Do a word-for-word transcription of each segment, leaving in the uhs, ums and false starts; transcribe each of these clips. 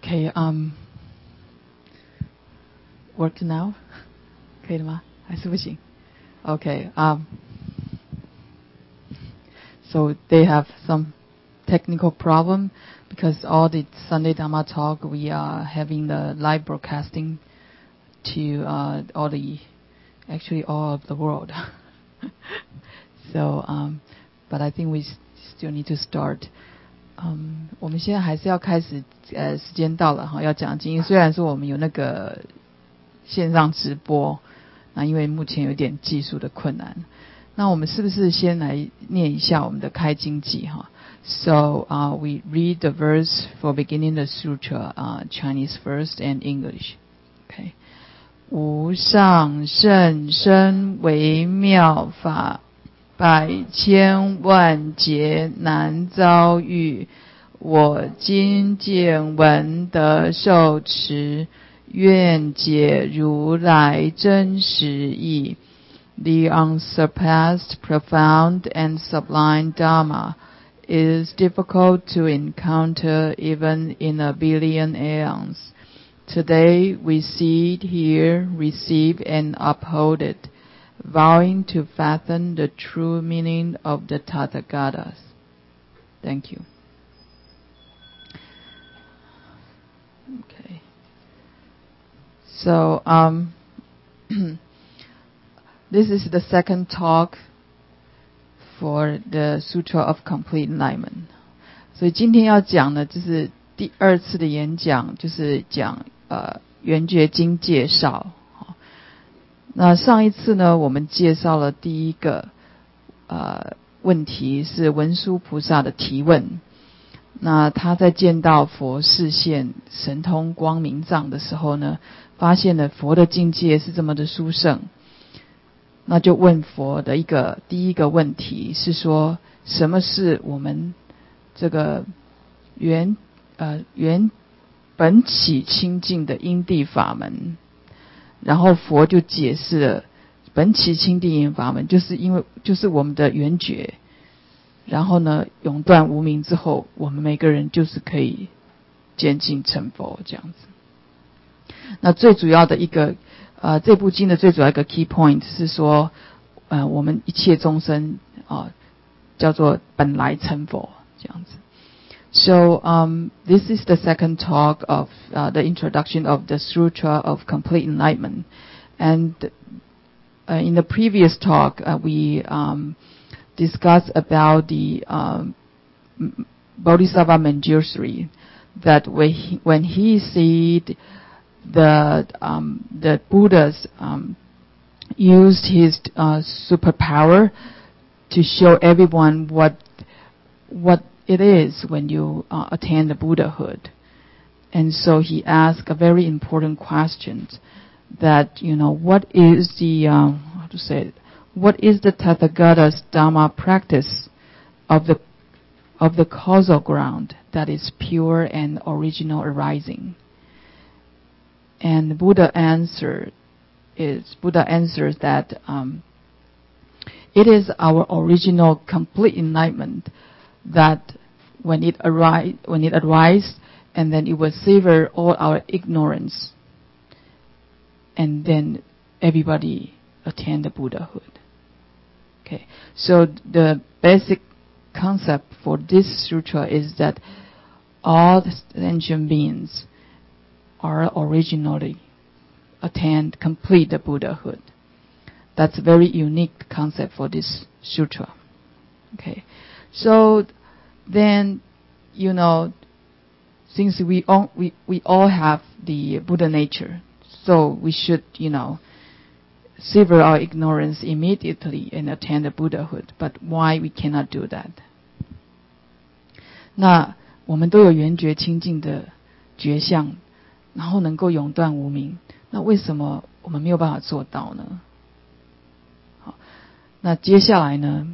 Okay, um, work now? 可以了吗？还是不行？ Okay, um, so they have some technical problem because all the Sunday Dhamma talk we are having the live broadcasting to uh, all the actually all of the world. So, um, but I think we still need to start. Um, 我们现在还是要开始，呃，时间到了哈，要讲经。虽然说我们有那个线上直播，那因为目前有点技术的困难，那我们是不是先来念一下我们的开经偈哈 ？So, uh, we read the verse for beginning the sutra, uh, Chinese first and English. Okay. 无上甚深微妙法，百千万劫难遭遇。我今见闻得受持，愿解如来真实义。The unsurpassed, profound, and sublime Dharma is difficult to encounter even in a billion aeons. Today we see it here, receive and uphold it, vowing to fathom the true meaning of the Tathagatas. Thank you. Okay. So, um, this is the second talk for the Sutra of Complete Enlightenment. 所以今天要讲的就是第二次的演讲，就是讲呃圆觉经介绍。那上一次呢，我们介绍了第一个呃问题是文殊菩萨的提问。那他在见到佛示现神通光明藏的时候呢，发现了佛的境界是这么的殊胜，那就问佛的一个第一个问题是说，什么是我们这个原呃原本起清净的因地法门？然后佛就解释了，本起清净法门就是因为就是我们的圆觉。然后呢，永断无明之后，我们每个人就是可以渐进成佛这样子。那最主要的一个，呃，这部经的最主要一个 key point 是说，呃，我们一切众生啊、呃，叫做本来成佛这样子。So, um, this is the second talk of uh, the introduction of the Sutra of Complete Enlightenment, and uh, in the previous talk uh, we um, discuss about the um, Bodhisattva Manjushri, that when he, when he see the um, the Buddhas um, used his uh, superpower to show everyone what what it is when you uh, attain the Buddhahood, and so he asked a very important question that you know what is the uh, how to say it, what is the Tathagata's Dhamma practice of the of the causal ground that is pure and original arising? And the Buddha answer is Buddha answers that um, it is our original complete enlightenment that when it arise when it arises, and then it will sever all our ignorance, and then everybody attain the Buddhahood. Okay, so the basic concept for this sutra is that all the sentient beings are originally attained complete the Buddhahood. That's a very unique concept for this sutra. Okay, so then you know, since we all we, we all have the Buddha nature, so we should you know sever our ignorance immediately and attain the Buddhahood. But why we cannot do that? 那我们都有圆觉清净的觉相，然后能够永断无明，那为什么我们没有办法做到呢？好，那接下来呢，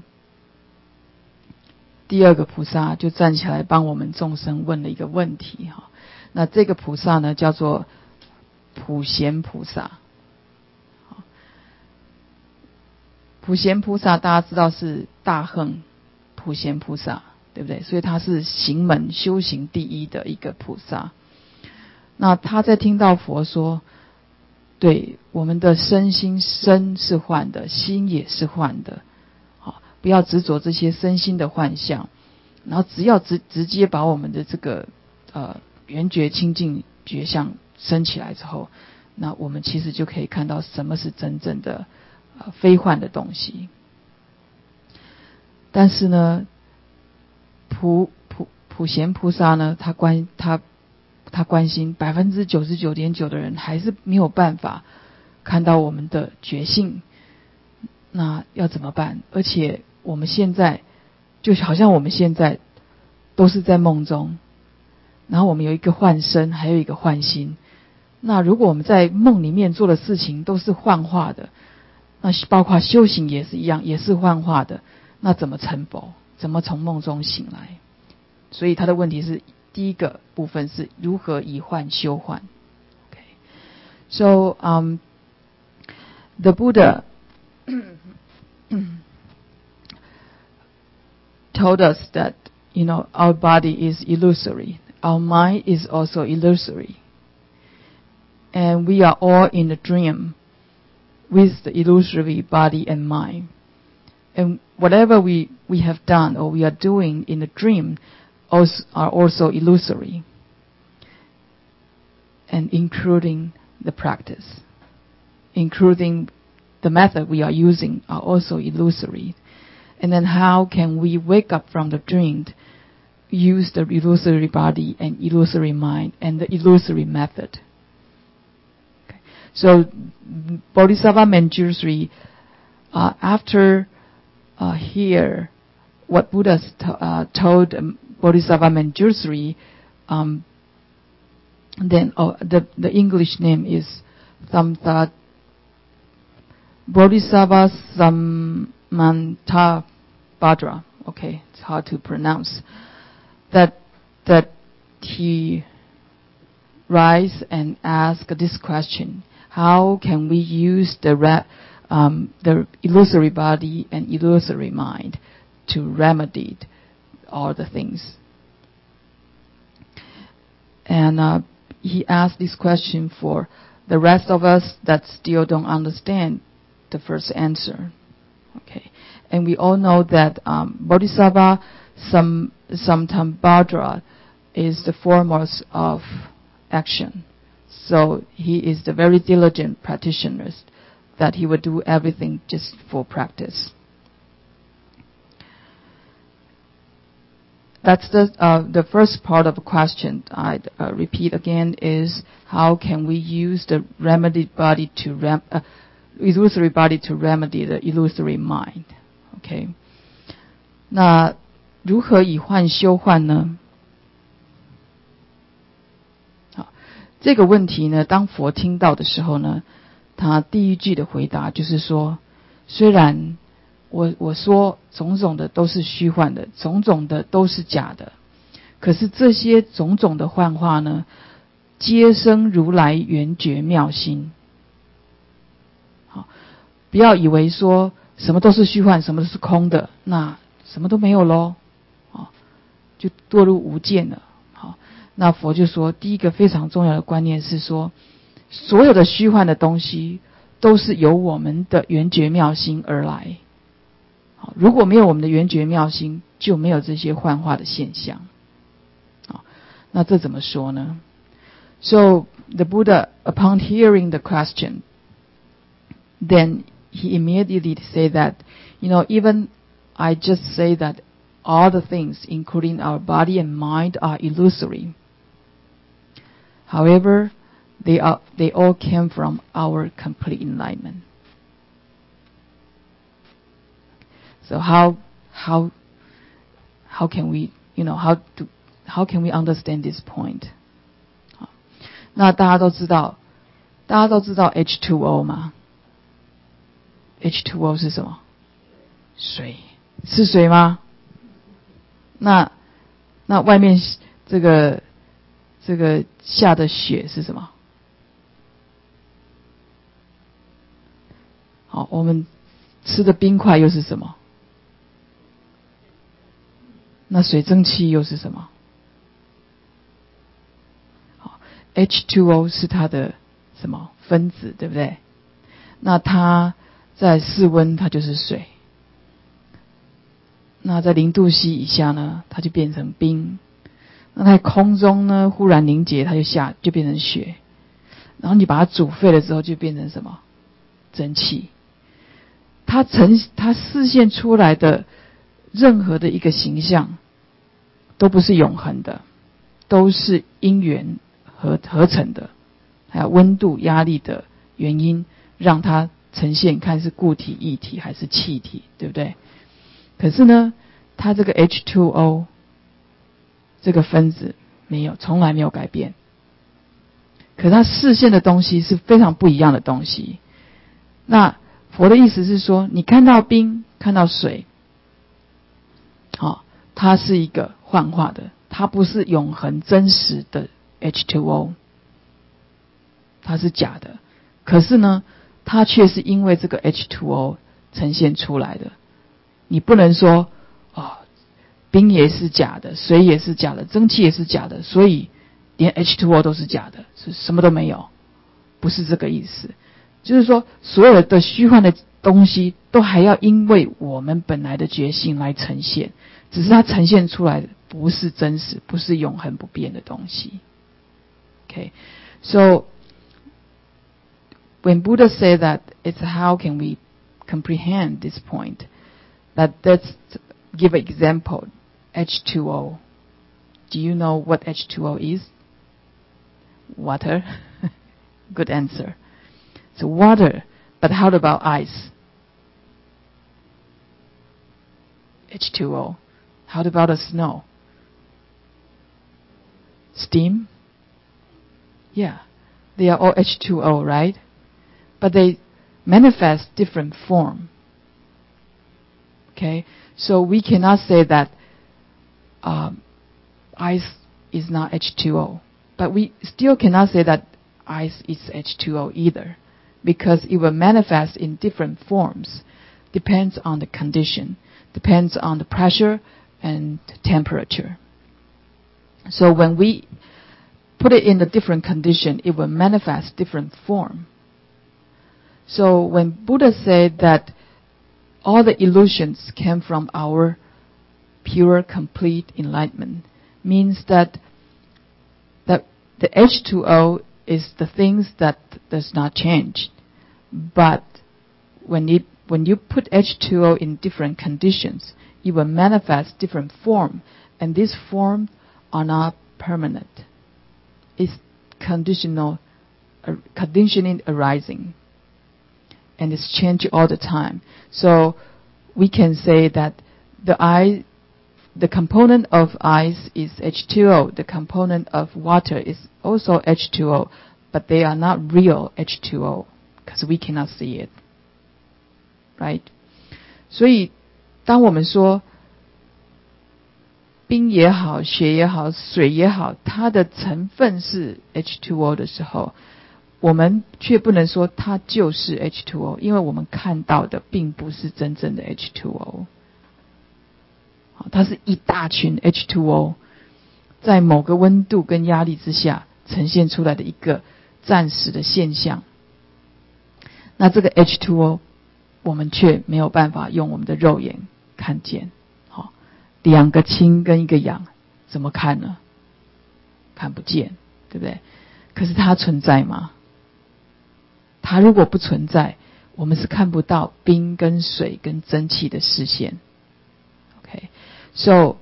第二个菩萨就站起来帮我们众生问了一个问题哈。那这个菩萨呢叫做普贤菩萨。普贤菩萨大家知道是大横普贤菩萨，对不对？所以他是行门修行第一的一个菩萨。 那他在听到佛说，对，我们的身心身是幻的，心也是幻的，好，不要执着这些身心的幻象，然后只要直直接把我们的这个呃圆觉清净觉相升起来之后，那我们其实就可以看到什么是真正的呃非幻的东西。但是呢，普普普贤菩萨呢，他关他他关心百分之九十九点九的人还是没有办法看到我们的觉性，那要怎么办？而且我们现在就好像我们现在都是在梦中，然后我们有一个幻身，还有一个幻心。那如果我们在梦里面做的事情都是幻化的，那包括修行也是一样，也是幻化的，那怎么成佛？怎么从梦中醒来？所以他的问题是，第一个部分是如何以幻修幻。Okay. So, um, the Buddha told us that, you know, our body is illusory. Our mind is also illusory. And we are all in a dream with the illusory body and mind. And whatever we, we have done or we are doing in the dream also, are also illusory, and including the practice, including the method we are using are also illusory. And then how can we wake up from the dream, use the illusory body and illusory mind and the illusory method? Okay. So Bodhisattva Manjushri, uh, after uh, hear what Buddha t- uh, told um, Bodhisattva Manjushri, um, then oh, the the English name is Samsa Bodhisattva Samantabhadra. Okay, it's hard to pronounce. That that he rise and ask this question: how can we use the ra- um, the illusory body and illusory mind to remedy all the things? And uh, he asked this question for the rest of us that still don't understand the first answer. Okay, and we all know that um, Bodhisattva Sam, Samantabhadra is the foremost of action. So he is the very diligent practitioner that he would do everything just for practice. That's the uh, the first part of the question. I uh, repeat again is how can we use the remedy body to rem, uh, illusory body to remedy the illusory mind? Okay. 那如何以幻修幻呢？好，这个问题呢，当佛听到的时候呢，他第一句的回答就是说，虽然我我说种种的都是虚幻的，种种的都是假的，可是这些种种的幻化呢，皆生如来圆觉妙心。好，不要以为说什么都是虚幻，什么都是空的，那什么都没有咯，好，就堕入无间了。好，那佛就说，第一个非常重要的观念是说，所有的虚幻的东西都是由我们的圆觉妙心而来。如果没有我们的圆觉妙心，就没有这些幻化的现象。好，那这怎么说呢？ So the Buddha, upon hearing the question, then he immediately said that, you know, even I just say that all the things, including our body and mind, are illusory. However, they are they all came from our complete enlightenment. So how how how can we you know how to how can we understand this point? 好，那大家都知道，大家都知道 H two O 吗？ H two O 是什么？水，是水吗？那那外面这个这个下的雪是什么？好，我们吃的冰块又是什么？那水蒸气又是什么？好， H two O 是它的什么分子，对不对？那它在室温它就是水，那在零度 C 以下呢，它就变成冰。那在空中呢，忽然凝结，它就下就变成雪。然后你把它煮沸了之后，就变成什么？蒸汽。它呈它示现出来的任何的一个形象，都不是永恒的，都是因缘合合成的，还有温度、压力的原因，让它呈现看是固体、液体还是气体，对不对？可是呢，它这个 H two O 这个分子没有，从来没有改变。可它示现的东西是非常不一样的东西。那佛的意思是说，你看到冰，看到水，好、哦，它是一个幻化的，它不是永恒真实的 H two O， 它是假的。可是呢，它却是因为这个 H two O 呈现出来的。你不能说哦，冰也是假的，水也是假的，蒸汽也是假的，所以连 H two O 都是假的，是什么都没有，不是这个意思。就是说，所有的虚幻的东西都还要因为我们本来的觉性来呈现，只是它呈现出来的不是真实，不是永恒不变的东西。Okay, so when Buddha said that, it's how can we comprehend this point? That let's give an example. H two O. Do you know what H two O is? Water. Good answer. So water, but how about ice? H two O. How about the snow? Steam? Yeah, they are all H two O, right? But they manifest different form. Okay, so we cannot say that um, ice is not H two O, but we still cannot say that ice is H two O either, because it will manifest in different forms, depends on the condition, depends on the pressure and temperature. So when we put it in a different condition, it will manifest different form. So when Buddha said that all the illusions came from our pure, complete enlightenment, means that that the H two O is the things that does not change. But when it when you put H two O in different conditions, it will manifest different form, and these forms are not permanent. It's conditional, uh, conditioning arising, and it's changing all the time. So we can say that the I, the component of ice is H two O. The component of water is also H two O, but they are not real H two O because we cannot see it, right? 所以当我们说冰也好，雪也好，水也好，它的成分是 H two O 的时候，我们却不能说它就是 H two O， 因为我们看到的并不是真正的 H two O， 它是一大群 H two O 在某个温度跟压力之下呈现出来的一个暂时的现象。那这个 H two O 我们却没有办法用我们的肉眼看见。两个氢跟一个氧怎么看呢？看不见，对不对？可是它存在吗？它如果不存在，我们是看不到冰跟水跟蒸汽的视线。Okay, so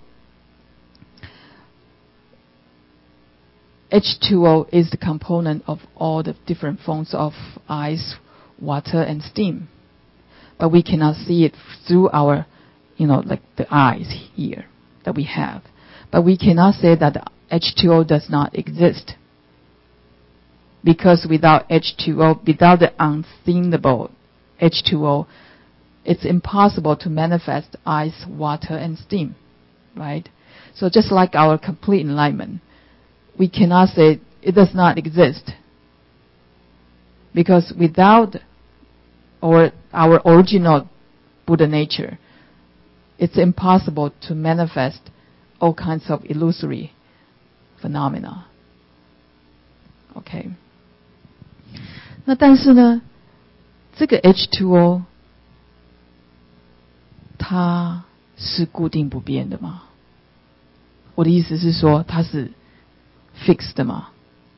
H two O is the component of all the different forms of ice, water, and steam, but we cannot see it through our, you know, like the eyes here that we have. But we cannot say that the H two O does not exist. Because without H two O, without the unseenable H two O, it's impossible to manifest ice, water, and steam, right? So just like our complete enlightenment, we cannot say it does not exist. Because without or our original Buddha nature, it's impossible to manifest all kinds of illusory phenomena. OK， 那但是呢，这个 H two O 它是固定不变的吗？我的意思是说，它是 fixed 的吗？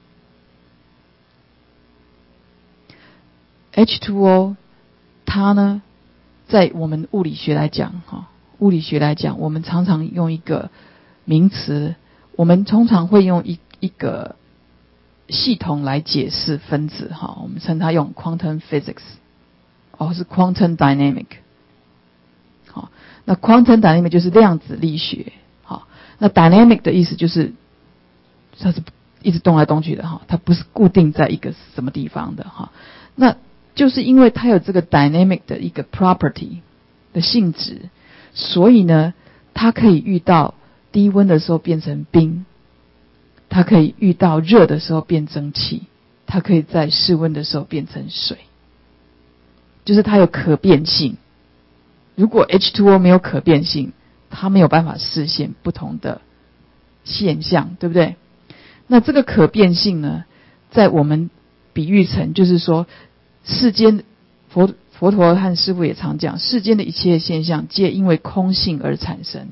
H two O 它呢，在我们物理学来讲，哈，物理学来讲，我们常常用一个名词，我们通常会用一一个系统来解释分子，哈，我们称它用 quantum physics， 或是 quantum dynamic。好，那 quantum dynamic 就是量子力学，好，那 dynamic 的意思就是它是一直动来动去的，哈，它不是固定在一个什么地方的，哈，那就是因为它有这个 dynamic 的一个 property 的性质，所以呢，它可以遇到低温的时候变成冰，它可以遇到热的时候变蒸汽，它可以在室温的时候变成水，就是它有可变性。如果 H two O 没有可变性，它没有办法实现不同的现象，对不对？那这个可变性呢，在我们比喻成就是说，世间佛佛陀和师父也常讲，世间的一切现象皆因为空性而产生，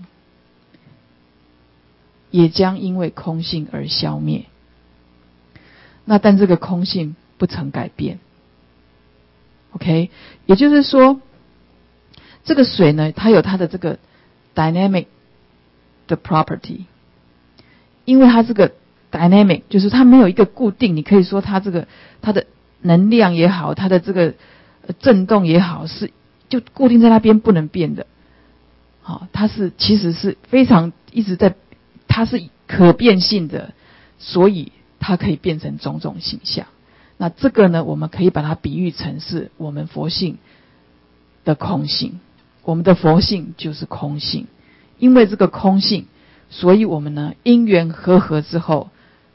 也将因为空性而消灭。那但这个空性不曾改变。 OK， 也就是说，这个水呢，它有它的这个 dynamic 的 property， 因为它这个 dynamic 就是它没有一个固定，你可以说它这个它的能量也好，它的这个震动也好，是就固定在那边不能变的。好，它是其实是非常一直在，它是可变性的，所以它可以变成种种形象。那这个呢，我们可以把它比喻成是我们佛性的空性。我们的佛性就是空性，因为这个空性，所以我们呢因缘和合之后，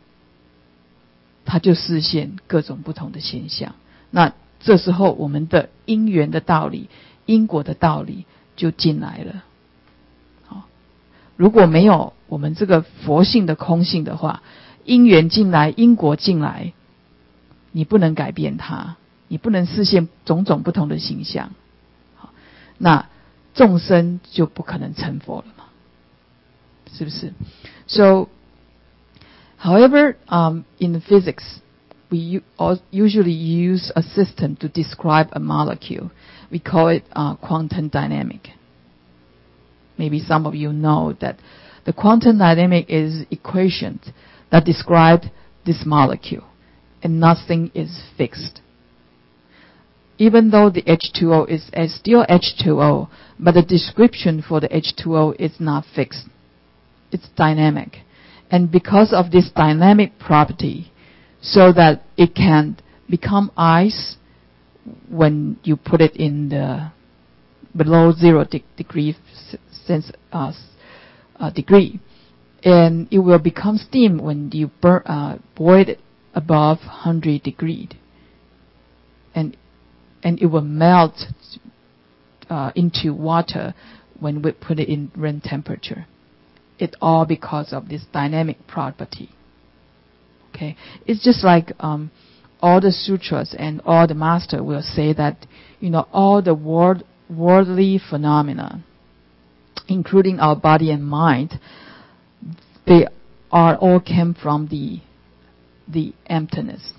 它就示现各种不同的现象。那这时候我们的因缘的道理、因果的道理就进来了。好，如果没有我们这个佛性的空性的话，因缘进来，因果进来，你不能改变它，你不能示现种种不同的形象。好，那众生就不可能成佛了嘛，是不是？ So however, um, in physics, we usually use a system to describe a molecule. We call it uh, quantum dynamic. Maybe some of you know that the quantum dynamic is equations that describe this molecule, and nothing is fixed. Even though the H two O is still H two O, but the description for the H two O is not fixed. It's dynamic. And because of this dynamic property, so that it can become ice when you put it in the below zero de- degree sense, uh, uh, degree, and it will become steam when you burn, uh, boil it above one hundred degrees, and and it will melt uh, into water when we put it in room temperature. It all because of this dynamic property. Okay, it's just like um, all the sutras and all the master will say that, you know, all the world worldly phenomena, including our body and mind, they are all came from the the emptiness.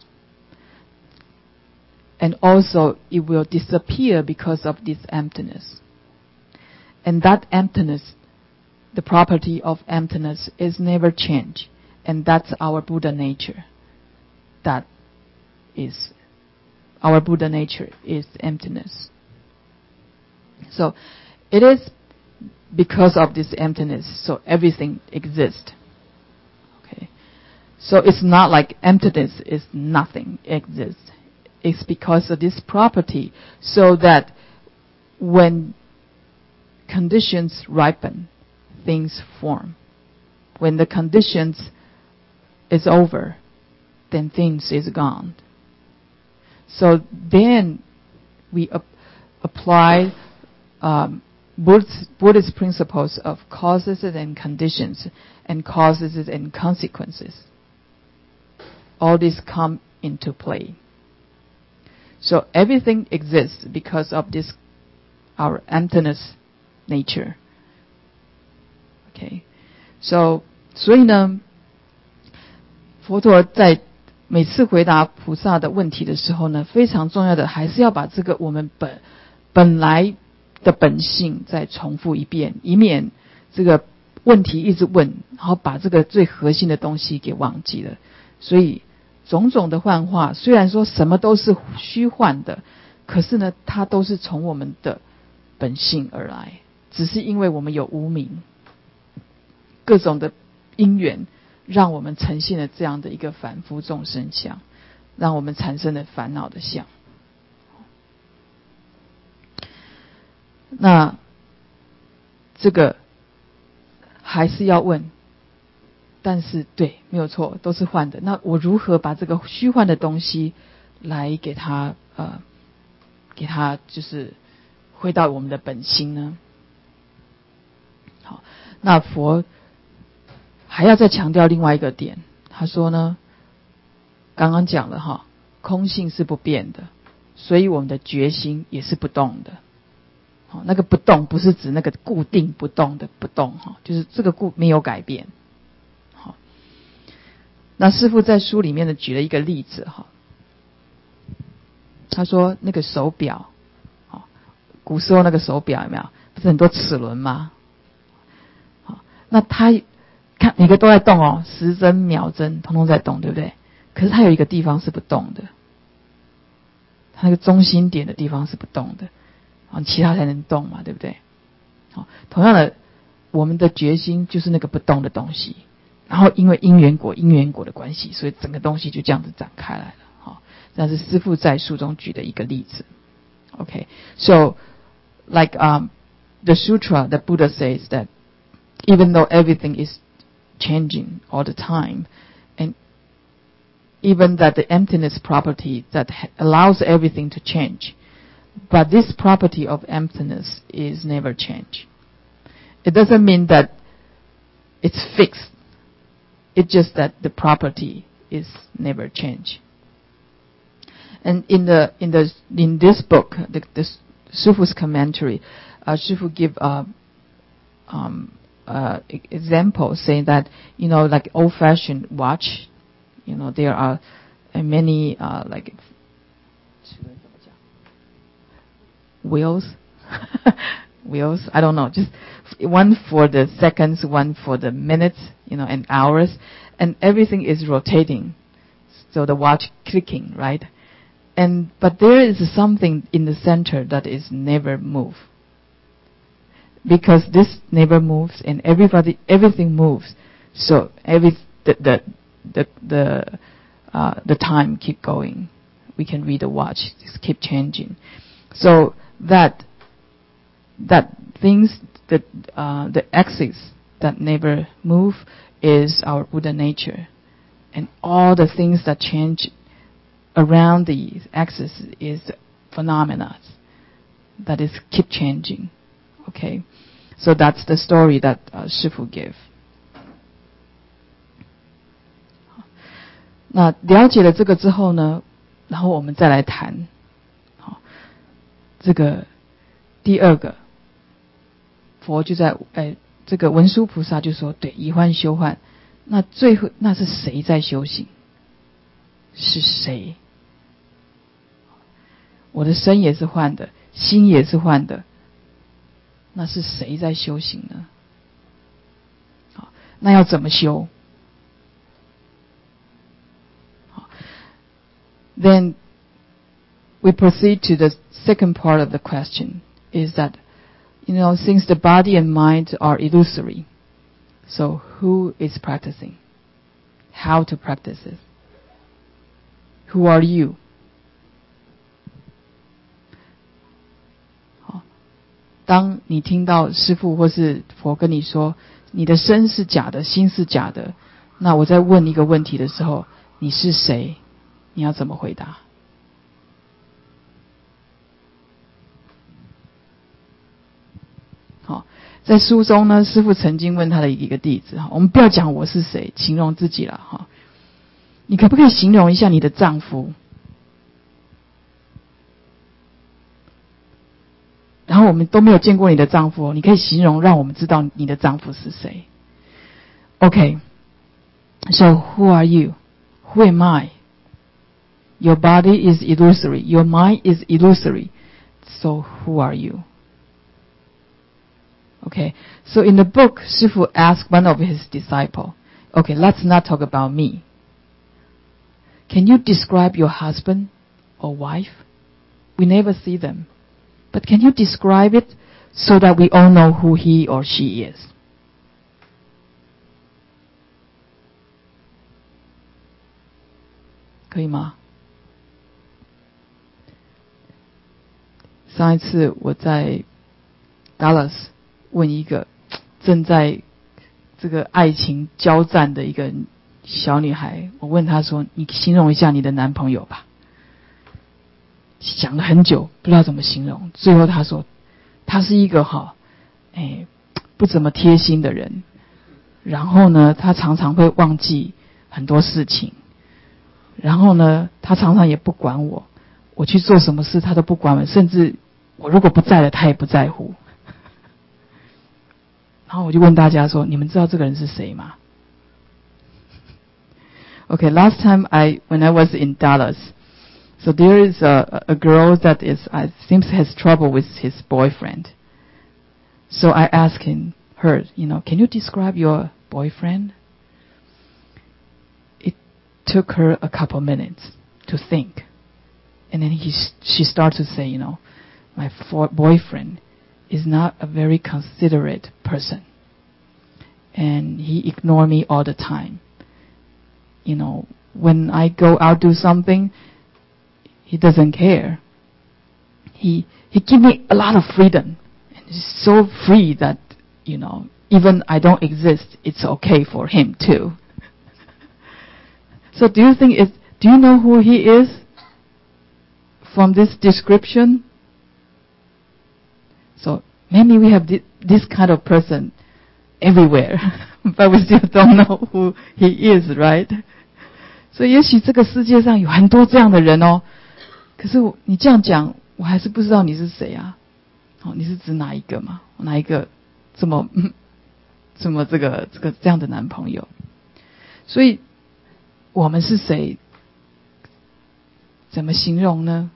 And also it will disappear because of this emptiness. And that emptiness, the property of emptiness is never changed. And that's our Buddha nature. That is, our Buddha nature is emptiness. So it is because of this emptiness, so everything exists. Okay. So it's not like emptiness is nothing exists. It's because of this property, so that when conditions ripen, things form. When the conditions is over, then things is gone. So then we ap- apply um, Buddhist, Buddhist principles of causes and conditions, and causes and consequences. all this come into play. So everything exists because of this, our emptiness nature. Okay, so 所以呢，佛陀在每次回答菩萨的问题的时候呢，非常重要的还是要把这个我们本本来的本性再重复一遍，以免这个问题一直问，然后把这个最核心的东西给忘记了。所以种种的幻化，虽然说什么都是虚幻的，可是呢，它都是从我们的本性而来，只是因为我们有无明，各种的因缘，让我们呈现了这样的一个凡夫众生相，让我们产生了烦恼的相。那这个还是要问，但是对，没有错，都是幻的。那我如何把这个虚幻的东西来给它呃，给它就是回到我们的本心呢？好，那佛还要再强调另外一个点，他说呢，刚刚讲了哈，空性是不变的，所以我们的觉心也是不动的。好，那个不动不是指那个固定不动的不动哈，就是这个固没有改变。好，那师父在书里面呢举了一个例子哈，他说那个手表，好，古时候那个手表有没有？不是很多齿轮吗？好，那它看每个都在动哦，时针、秒针通通在动，对不对？可是它有一个地方是不动的，它那个中心点的地方是不动的。其他才能动嘛，对不对？好，同样的，我们的决心就是那个不动的东西，然后因为因缘果、因缘果的关系，所以整个东西就这样子展开来了。好，这是师父在书中举的一个例子。Okay, so like um, the sutra, the Buddha says that even though everything is changing all the time, and even that the emptiness property that allows everything to change.But this property of emptiness is never changed. It doesn't mean that it's fixed. It's just that the property is never changed. And in the in the in this book, the, the Shifu's commentary, uh, Shifu give a um, uh, example saying that, you know, like old-fashioned watch, you know, there are many uh, like wheels wheels I don't know, just one for the seconds, one for the minutes, you know, and hours, and everything is rotating, so the watch clicking, right? And but there is something in the center that is never move, because this never moves and everybody everything moves, so every the the the the, uh, the time keep going. We can read the watch, just keep changing. So that that things that uh, the axis that never move is our Buddha nature, and all the things that change around the axis is phenomena that is keep changing. Okay, so that's the story that uh, Shifu gave. 那了解了这个之后呢，然后我们再来谈。这个第二个，佛就在哎，这个文殊菩萨就说，对，以幻修幻，那最后那是谁在修行？是谁？我的身也是幻的，心也是幻的，那是谁在修行呢？好，那要怎么修？好 ，Then we proceed to the second part of the question, is that, you know, since the body and mind are illusory, so who is practicing? How to practice it? Who are you? 好，当你听到师父或是佛跟你说你的身是假的，心是假的，那我在问一个问题的时候，你是谁？你要怎么回答？好，在书中呢，师父曾经问他的一个弟子，我们不要讲我是谁，形容自己了哈。 你可不可以形容一下你的丈夫？然后我们都没有见过你的丈夫，你可以形容让我们知道你的丈夫是谁。Okay, so who are you? Who am I? Your body is illusory. Your mind is illusory. So who are you? Okay, so in the book, Shifu asked one of his disciples, okay, let's not talk about me. Can you describe your husband or wife? We never see them. But can you describe it so that we all know who he or she is? 可以吗？上一次我在 Dallas 问一个正在这个爱情交战的一个小女孩，我问她说：“你形容一下你的男朋友吧。”想了很久，不知道怎么形容。最后她说：“他是一个哈，哎，不怎么贴心的人。然后呢，他常常会忘记很多事情。然后呢，他常常也不管我，我去做什么事他都不管我，甚至我如果不在了，他也不在乎。”然后我就问大家说：“你们知道这个人是谁吗？” Okay, last time I when I was in Dallas, so there is a a girl that is I seems has trouble with his boyfriend. So I asked him, her, you know, can you describe your boyfriend? It took her a couple minutes to think, and then he she started to say, you know, my for, boyfriend is not a very considerate person, and he ignore me all the time. You know, when I go out do something, he doesn't care. He he give me a lot of freedom, and he's so free that, you know, even I don't exist, it's okay for him too. So do you think it? Do you know who he is from this description? So maybe we have this, this kind of person everywhere, but we still don't know who he is, right? 所以也许这个世界上有很多这样的人哦，可是我你这样讲，我还是不知道你是谁啊？哦，你是指哪一个嘛？哪一个这么这么这个这个这样的男朋友？所以我们是谁？怎么形容呢？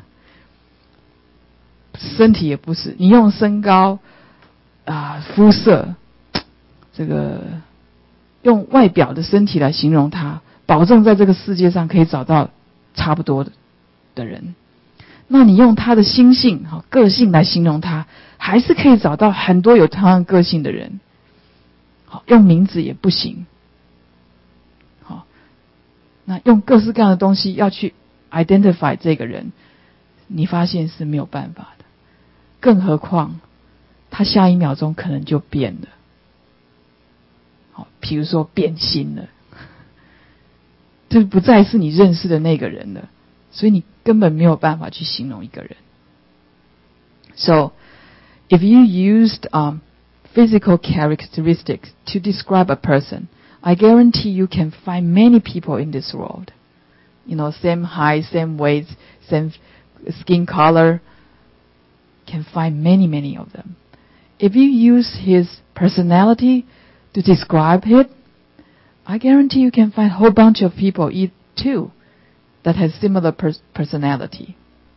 身体也不是，你用身高啊、肤色，这个用外表的身体来形容他，保证在这个世界上可以找到差不多的的人。那你用他的心性、个性来形容他，还是可以找到很多有同样个性的人。好，用名字也不行。好，那用各式各样的东西要去 identify 这个人，你发现是没有办法的。更何况，他下一秒钟可能就变了。好，比如说变心了，这不再是你认识的那个人了，所以你根本没有办法去形容一个人。So, if you used um, physical characteristics to describe a person, I guarantee you can find many people in this world. You know, same height, same weight, same skin color. Can find many, many of them. If you use his personality to describe it, I guarantee you can find a whole bunch of people too that has similar pers- personality.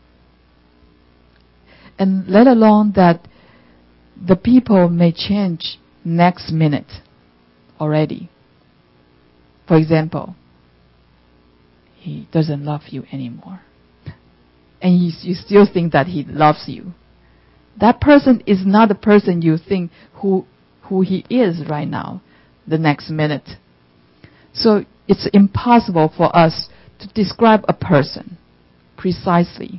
And let alone that the people may change next minute already. For example, he doesn't love you anymore. And you, you still think that he loves you. That person is not the person you think who who he is right now, the next minute. So it's impossible for us to describe a person precisely.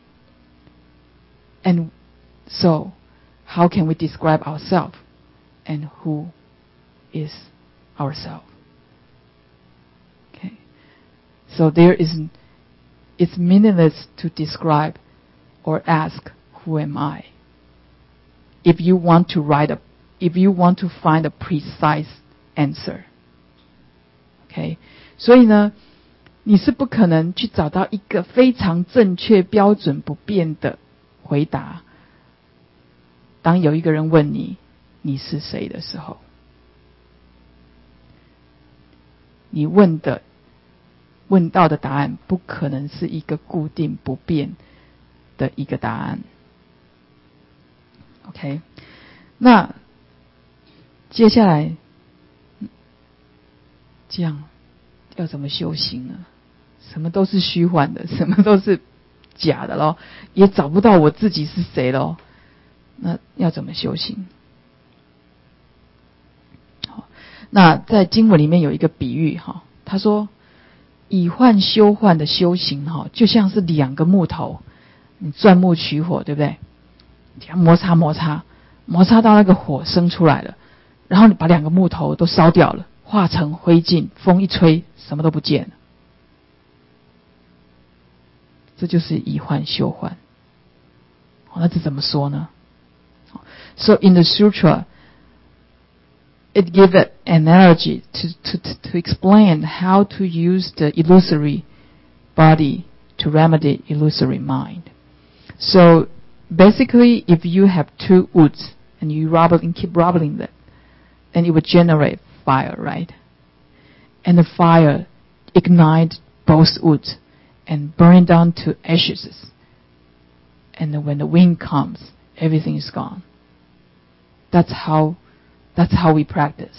And so, how can we describe ourselves and who is ourselves? Okay. So there is, it's meaningless to describe or ask, who am I? If you want to write a, if you want to find a precise answer. Okay. 所以呢， 你是不可能去找到一个非常正确、标准不变的回答。当有一个人问你你是谁的时候，你问的问到的答案不可能是一个固定不变的一个答案。 OK， 那接下来这样要怎么修行呢？什么都是虚幻的，什么都是假的咯，也找不到我自己是谁咯，那要怎么修行？好，那在经文里面有一个比喻哈，他说以幻修幻的修行哈，就像是两个木头，你钻木取火，对不对？这样摩擦摩擦摩擦到那个火生出来了，然后你把两个木头都烧掉了，化成灰烬，风一吹什么都不见了。这就是以幻修幻。那这怎么说呢？ So in the sutra it gives an analogy to, to, to explain how to use the illusory body to remedy illusory mind. So basically, if you have two woods and you rubble and keep rubbling them, then it would generate fire, right? And the fire ignite both woods and burn down to ashes. And then when the wind comes, everything is gone. That's how, that's how we practice.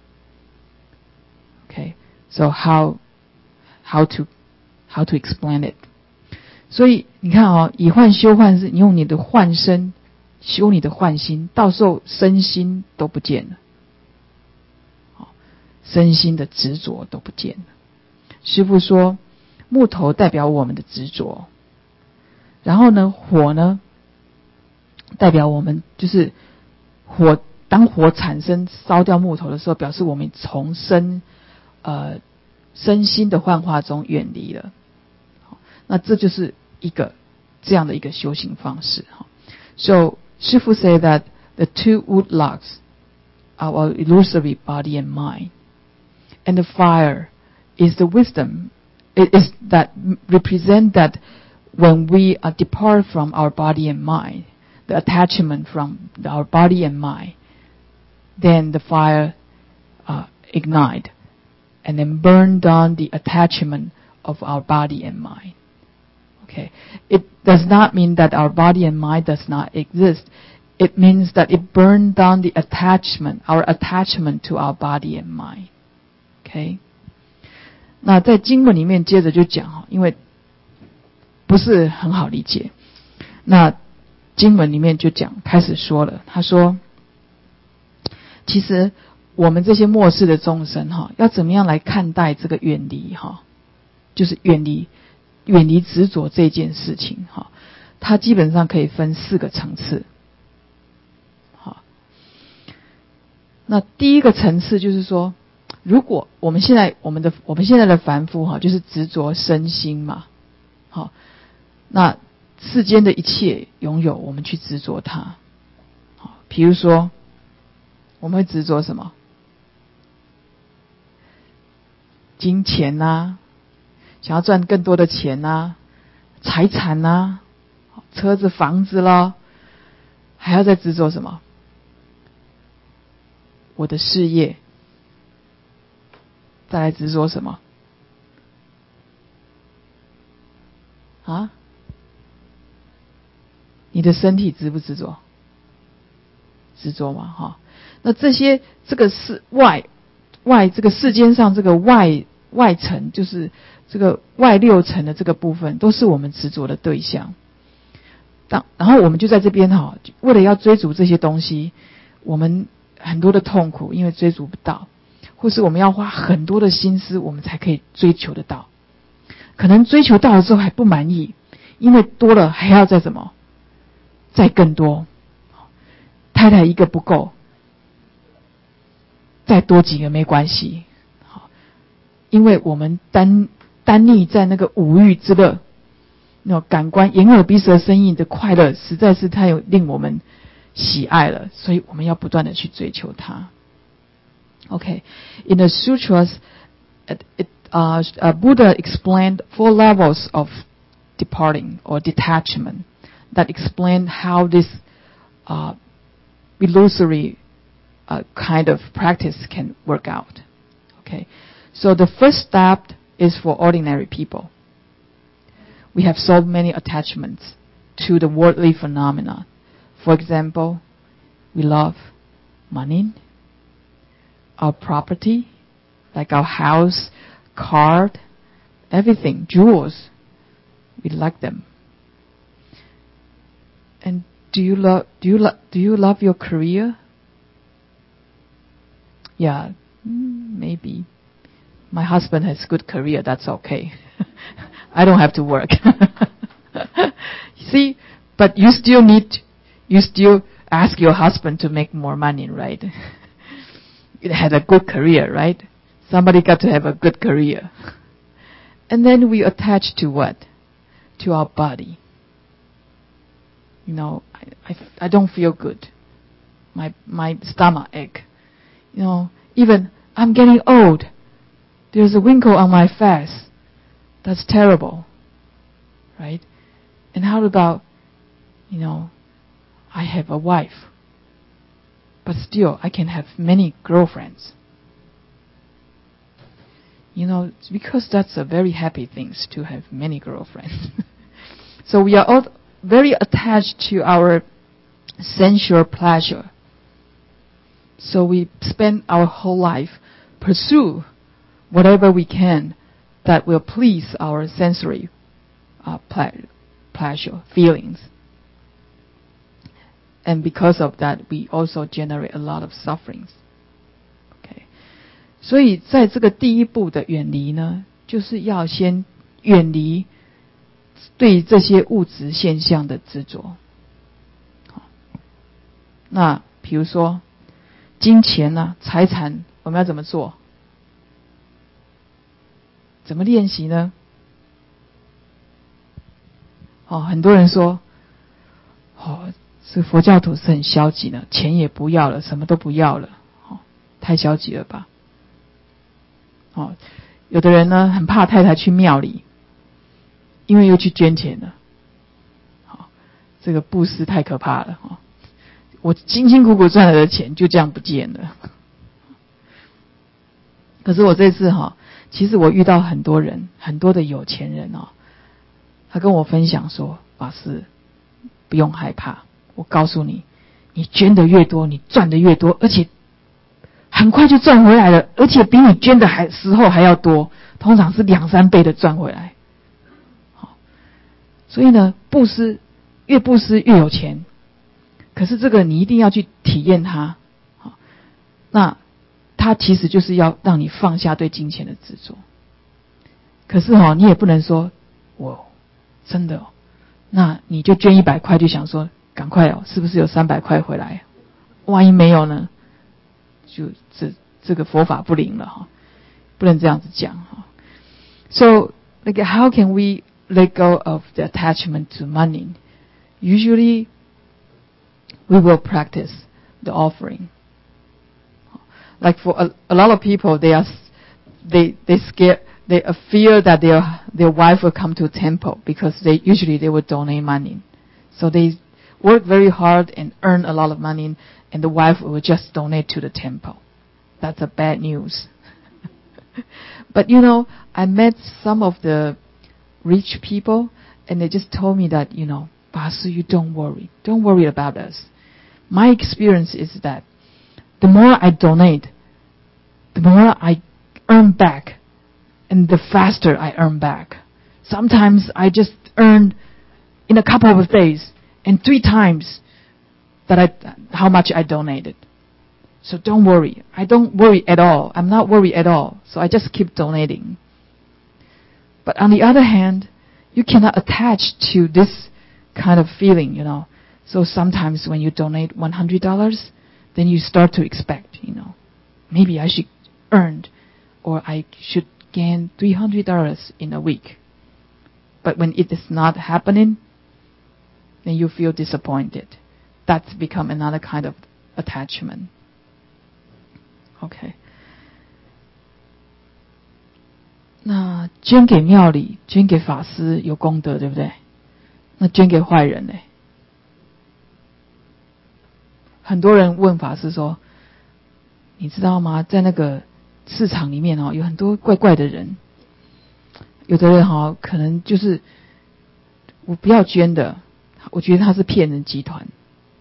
Okay, so how, how to, how to explain it? 所以你看哦，以幻修幻是你用你的幻身修你的幻心，到时候身心都不见了，身心的执着都不见了。师父说，木头代表我们的执着，然后呢，火呢，代表我们就是火，当火产生烧掉木头的时候，表示我们从身呃身心的幻化中远离了。那这就是一个这样的一个修行方式。So 师父 say that the two wood logs are our illusory body and mind, and the fire is the wisdom. It is that represent that when we are depart from our body and mind, the attachment from our body and mind, then the fire uh, ignite and then burn down the attachment of our body and mind. Okay, it does not mean that our body and mind does not exist. It means that it burned down the attachment, our attachment to our body and mind. Okay. 那在经文里面接着就讲，因为不是很好理解，那经文里面就讲开始说了，他说其实我们这些末世的众生哈，要怎么样来看待这个远离哈，就是远离远离执着这件事情哈，它基本上可以分四个层次。好，那第一个层次就是说，如果我们现在我们的我们现在的凡夫哈，就是执着身心嘛，好，那世间的一切拥有，我们去执着它，好，比如说我们会执着什么？金钱啊，想要赚更多的钱啊，财产啊，车子房子啦，还要再执着什么？我的事业。再来执着什么？啊？你的身体执不执着？执着嘛，哈。那这些这个是外外这个世间上这个外外层，就是这个外六层的这个部分，都是我们执着的对象。当然后我们就在这边哈，为了要追逐这些东西，我们很多的痛苦，因为追逐不到。或是我们要花很多的心思，我们才可以追求得到。可能追求到了之后还不满意，因为多了还要再什么，再更多。太太一个不够，再多几个没关系。因为我们单单溺在那个五欲之乐，那种感官眼耳鼻舌身意的快乐，实在是太有令我们喜爱了，所以我们要不断的去追求它。Okay, in the sutras, it, it uh, uh, Buddha explained four levels of departing or detachment that explain how this uh, illusory uh, kind of practice can work out. Okay, so the first step is for ordinary people. We have so many attachments to the worldly phenomena. For example, we love money, our property, like our house, car, everything, jewels. We like them. And do you love do you lo- do you love your career? Yeah, maybe. My husband has good career, that's okay. I don't have to work. See, but you still need, you still ask your husband to make more money, right? You had a good career, right? Somebody got to have a good career. And then we attach to what? To our body. You know, I, I, I don't feel good. My, my stomach ache. You know, even I'm getting old. There's a wrinkle on my face. That's terrible, right? And how about, you know, I have a wife, but still I can have many girlfriends. You know, because that's a very happy thing to have many girlfriends. So we are all very attached to our sensual pleasure. So we spend our whole life pursue whatever we can that will please our sensory uh, ple- pleasure, feelings. And because of that, we also generate a lot of sufferings. Okay. 所以在这个第一步的远离呢，就是要先远离对这些物质现象的执着。那比如说金钱啊、财产，我们要怎么做？怎么练习呢？哦，很多人说，哦，这佛教徒是很消极的，钱也不要了，什么都不要了，哦，太消极了吧？哦，有的人呢很怕太太去庙里，因为又去捐钱了。好，这个布施太可怕了，哦，我辛辛苦苦赚来的钱就这样不见了。可是我这次哈，其实我遇到很多人，很多的有钱人哦，他跟我分享说，法师不用害怕，我告诉你，你捐的越多，你赚的越多，而且很快就赚回来了，而且比你捐的还时候还要多，通常是两三倍的赚回来。好，所以呢，布施越布施越有钱，可是这个你一定要去体验它。好，那它其实就是要让你放下对金钱的执着。可是哦，你也不能说我真的哦，那你就捐一百块就想说赶快哦，是不是有三百块回来？万一没有呢？就这这个佛法不灵了哈，不能这样子讲哈。So, like, how can we let go of the attachment to money? Usually, we will practice the offering. Like for a, a lot of people, they are they they scared they fear that their their wife will come to a temple because they usually they would donate money. So they work very hard and earn a lot of money, and the wife will just donate to the temple. That's a bad news. But you know, I met some of the rich people, and they just told me that, you know, Pastor, you don't worry. Don't worry about us. My experience is that the more I donate, the more I earn back, and the faster I earn back. Sometimes I just earn in a couple of days, and three times that I, how much I donated. So don't worry. I don't worry at all. I'm not worried at all. So I just keep donating. But on the other hand, you cannot attach to this kind of feeling, you know. So sometimes when you donate one hundred dollars, then you start to expect, you know, maybe I should earn or I should gain three hundred dollars in a week. But when it is not happening, then you feel disappointed. That's become another kind of attachment. Okay. 那捐给庙里，捐给法师有功德，对不对？那捐给坏人呢？很多人问法师说，你知道吗？在那个市场里面哦，有很多怪怪的人。有的人哈，可能就是我不要捐的，我觉得他是骗人集团。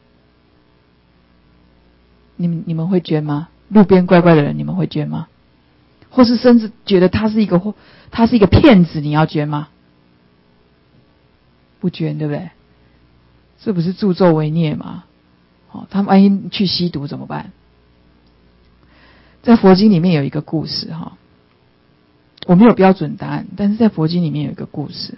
你们你们会捐吗？路边怪怪的人，你们会捐吗？或是甚至觉得他是一个他是一个骗子，你要捐吗？不捐，对不对？这不是助纣为虐吗？哦，他万一去吸毒怎么办？在佛经里面有一个故事哈，我没有标准答案，但是在佛经里面有一个故事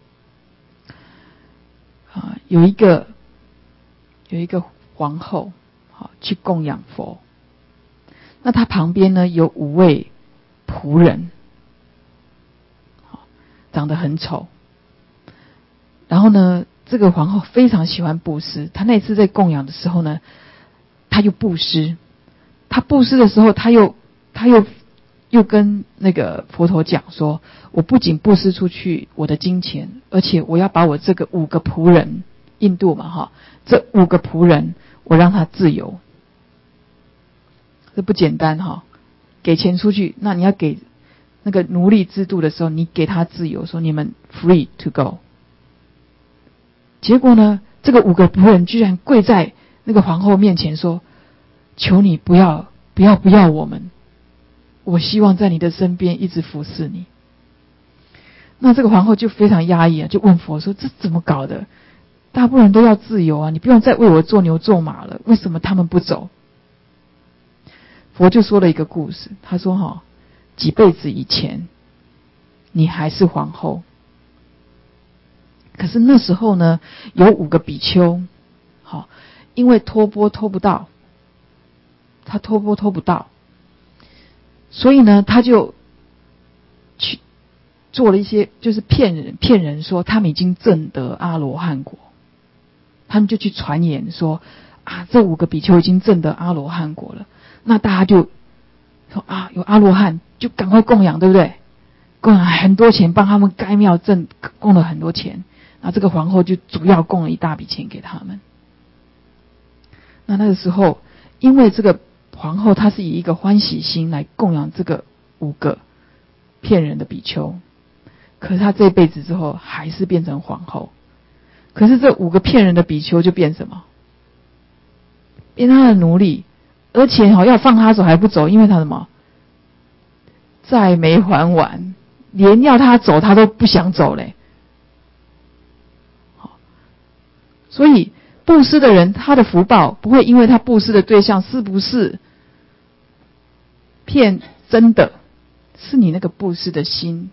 啊，有一个有一个皇后好去供养佛，那她旁边呢有五位仆人，好长得很丑，然后呢这个皇后非常喜欢布施，她那次在供养的时候呢，她又布施，她布施的时候，她又她又又跟那个佛陀讲说，我不仅布施出去我的金钱，而且我要把我这个五个仆人，印度嘛哈，这五个仆人我让他自由，这不简单哈，给钱出去，那你要给那个奴隶制度的时候，你给他自由，说你们 free to go。结果呢，这个五个仆人居然跪在那个皇后面前说，求你不要不要不要我们，我希望在你的身边一直服侍你。那这个皇后就非常压抑啊，就问佛说，这怎么搞的？大部分人都要自由啊，你不用再为我做牛做马了，为什么他们不走？佛就说了一个故事，他说哈，几辈子以前你还是皇后，可是那时候呢有五个比丘，好，因为托钵托不到，他托钵托不到，所以呢他就去做了一些就是骗人骗人说他们已经证得阿罗汉果，他们就去传言说啊这五个比丘已经证得阿罗汉果了，那大家就说啊有阿罗汉就赶快供养，对不对？供养很多钱，帮他们盖庙证供了很多钱，那这个皇后就主要供了一大笔钱给他们。那那个时候因为这个皇后她是以一个欢喜心来供养这个五个骗人的比丘，可是她这辈子之后还是变成皇后，可是这五个骗人的比丘就变什么？变他的奴隶，而且要放他走还不走，因为他什么？债没还完，连要他走他都不想走嘞。所以布施的人，他的福报不会因为他布施的对象是不是骗真的，是你那个布施的心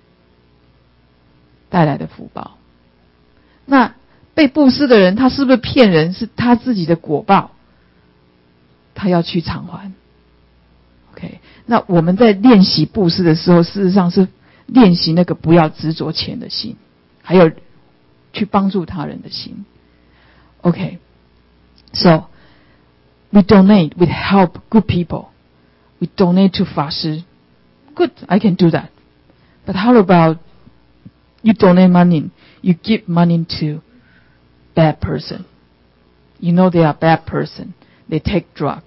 带来的福报。那被布施的人，他是不是骗人，是他自己的果报，他要去偿还。 OK， 那我们在练习布施的时候，事实上是练习那个不要执着钱的心，还有去帮助他人的心。 OK， so we donate, we help good people, we donate to 法师 good, I can do that. But how about you donate money, you give money to bad person, you know they are bad person, they take drug.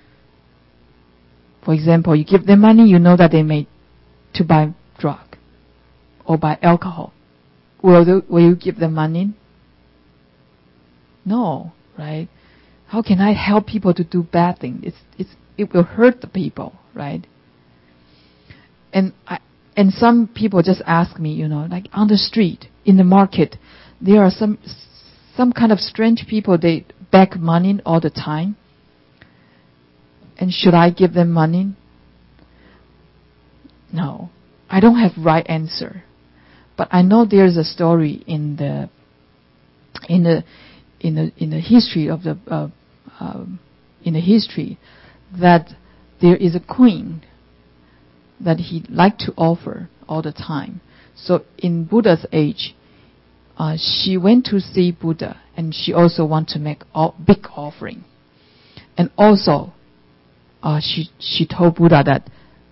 For example, you give them money, you know that they may to buy drug or buy alcohol. Will, they, will you give them money? No, right? How can I help people to do bad things? It's, it's, it will hurt the people, right? And I, and some people just ask me, you know, like on the street, in the market, there are some some kind of strange people, they beg money all the time. And should I give them money? No, I don't have right answer. But I know there's a story in the in the in the in the history of the uh, uh, in the history that there is a queen that he liked to offer all the time. So in Buddha's age, uh, she went to see Buddha, and she also want to make a big offering, and also. Uh, she she told Buddha that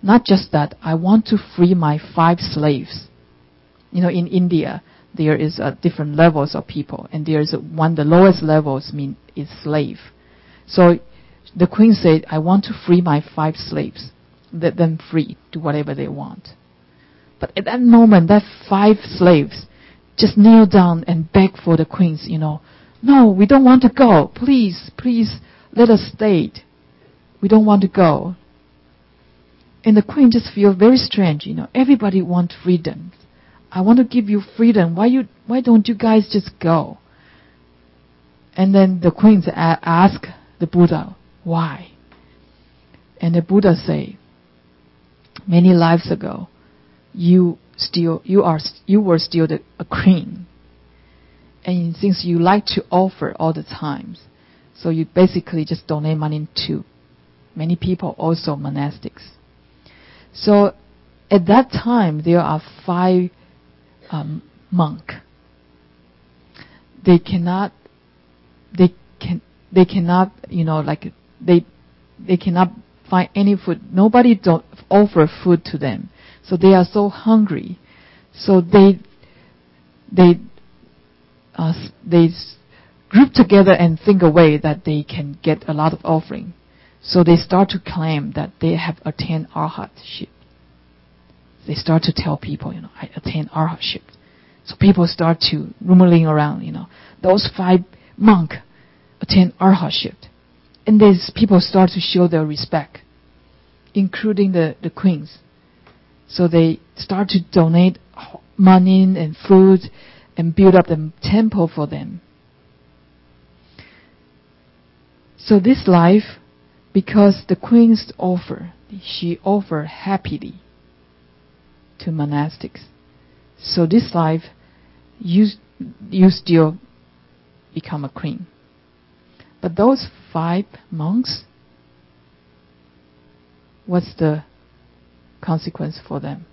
not just that, I want to free my five slaves. You know, in India, there is uh, different levels of people, and there is a, one, the lowest levels mean is slave. So the queen said, I want to free my five slaves. Let them free, do whatever they want. But at that moment, that five slaves just kneel down and beg for the queens, you know, no, we don't want to go. Please, please, let us stay. We don't want to go. And the queen just feel very strange, you know. Everybody want freedom. I want to give you freedom. Why you? Why don't you guys just go? And then the queen ask the Buddha, why? And the Buddha say, many lives ago, you still you are you were still the, a queen, and since you like to offer all the times, so you basically just donate money to many people, also monastics. So at that time, there are five um, monks. They cannot, they can, they cannot, you know, like they, they cannot find any food. Nobody don't offer food to them, so they are so hungry. So they, they, uh, they group together and think a way that they can get a lot of offering. So they start to claim that they have attained arhatship. They start to tell people, you know, I attained arhatship. So people start to rumbling around, you know, those five monks attained arhatship. And these people start to show their respect, including the, the queens. So they start to donate money and food and build up the temple for them. So this life, because the queen's offer, she offered happily to monastics. So this life, you, you still become a queen. But those five monks, what's the consequence for them?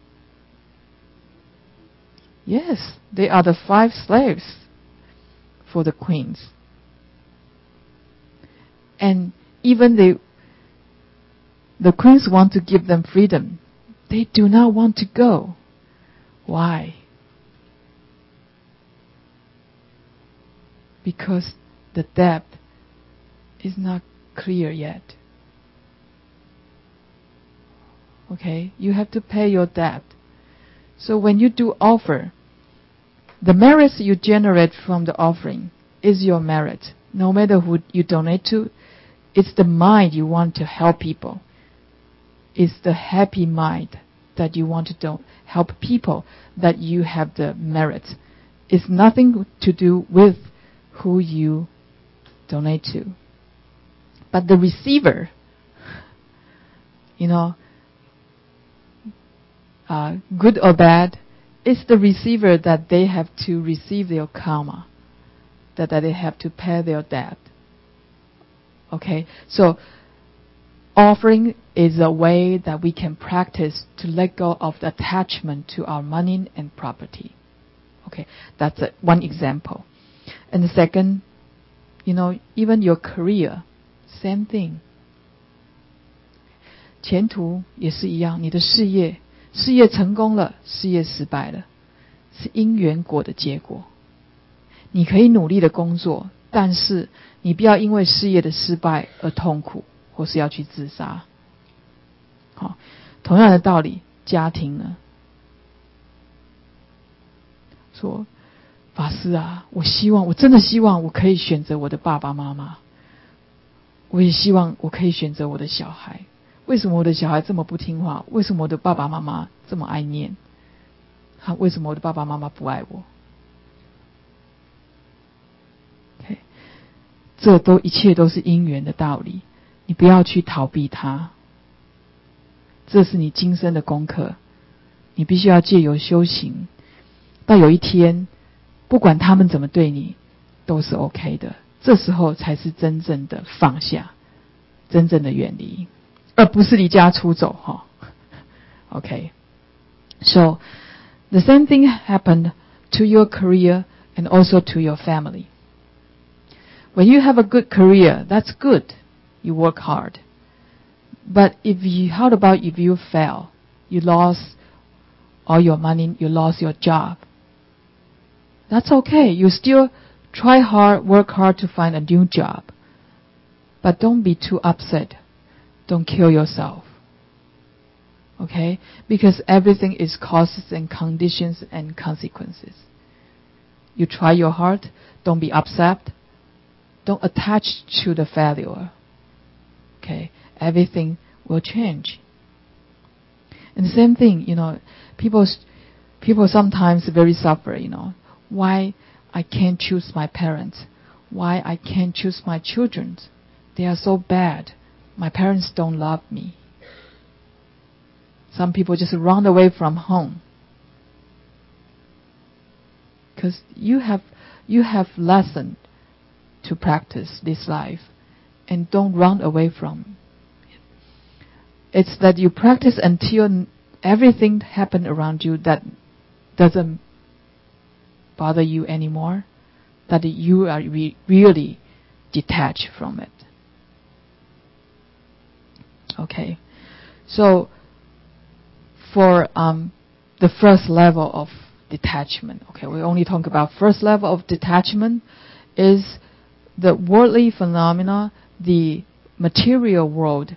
Yes, they are the five slaves for the queens. And even they, the queens want to give them freedom, they do not want to go. Why? Because the debt is not clear yet. Okay, you have to pay your debt. So when you do offer, the merits you generate from the offering is your merit. No matter who you donate to, it's the mind you want to help people. It's the happy mind that you want to do, help people, that you have the merit. It's nothing to do with who you donate to. But the receiver, you know, uh, good or bad, it's the receiver that they have to receive their karma, that, that they have to pay their debt. Okay, so offering is a way that we can practice to let go of the attachment to our money and property. Okay, that's a, one example. And the second, you know, even your career, same thing. 前途也是一样，你的事业，事业成功了，事业失败了，是因缘果的结果。你可以努力的工作，但是你不要因为事业的失败而痛苦，或是要去自杀。好，同样的道理，家庭呢？说，法师啊，我希望，我真的希望我可以选择我的爸爸妈妈，我也希望我可以选择我的小孩。为什么我的小孩这么不听话？为什么我的爸爸妈妈这么爱念？啊，为什么我的爸爸妈妈不爱我？ okay, 这都一切都是因缘的道理，你不要去逃避它。这是你今生的功课，你必须要借由修行，到有一天，不管他们怎么对你，都是 OK 的。这时候才是真正的放下，真正的远离。 而不是离家出走哈 Okay. So the same thing happened to your career and also to your family. When you have a good career, that's good. You work hard. But if you, how about if you fail? You lost all your money, you lost your job. That's okay. You still try hard, work hard to find a new job. But don't be too upset. Don't kill yourself. Okay? Because everything is causes and conditions and consequences. You try your hard. Don't be upset. Don't attach to the failure. Okay? Everything will change. And the same thing, you know, people, people sometimes very suffer, you know. Why I can't choose my parents? Why I can't choose my children? They are so bad. My parents don't love me. Some people just run away from home. Because you have, you have lesson to practice this life. And don't run away from it. It's that you practice until everything happen around you that doesn't bother you anymore. That you are re- really detached from it. Okay. So, for um, the first level of detachment, okay, we only talk about first level of detachment is the worldly phenomena, the material world.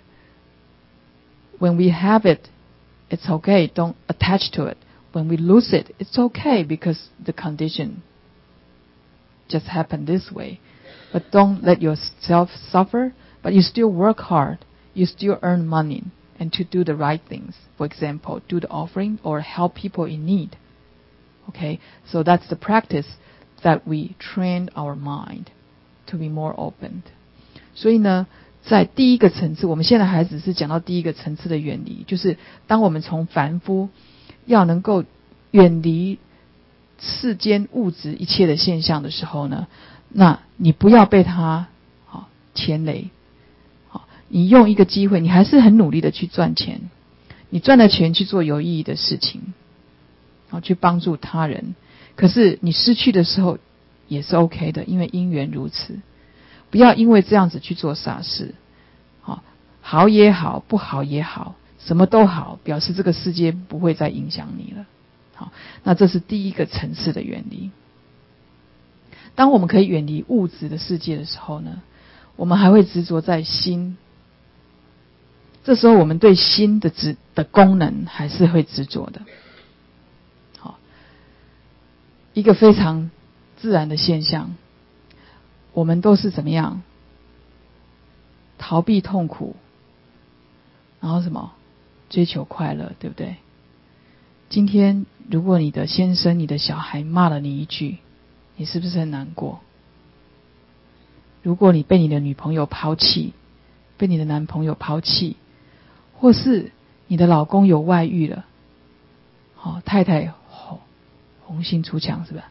When we have it, it's okay. Don't attach to it. When we lose it, it's okay because the condition just happened this way. But don't let yourself suffer, but you still work hard. You still earn money and to do the right things. For example, do the offering or help people in need. Okay, so that's the practice that we train our mind to be more open. 所以呢，在第一个层次，我们现在还只是讲到第一个层次的远离，就是当我们从凡夫要能够远离世间物质一切的现象的时候呢，那你不要被它好牵累。你用一个机会，你还是很努力的去赚钱，你赚了钱去做有意义的事情，好去帮助他人。可是你失去的时候也是 OK 的，因为因缘如此。不要因为这样子去做傻事，好，好也好，不好也好，什么都好，表示这个世界不会再影响你了。好，那这是第一个层次的远离。当我们可以远离物质的世界的时候呢，我们还会执着在心。这时候我们对心的执的功能还是会执着的。好，一个非常自然的现象，我们都是怎么样逃避痛苦，然后什么追求快乐，对不对？今天如果你的先生、你的小孩骂了你一句，你是不是很难过？如果你被你的女朋友抛弃，被你的男朋友抛弃，或是你的老公有外遇了，好，太太红红杏出墙，是吧？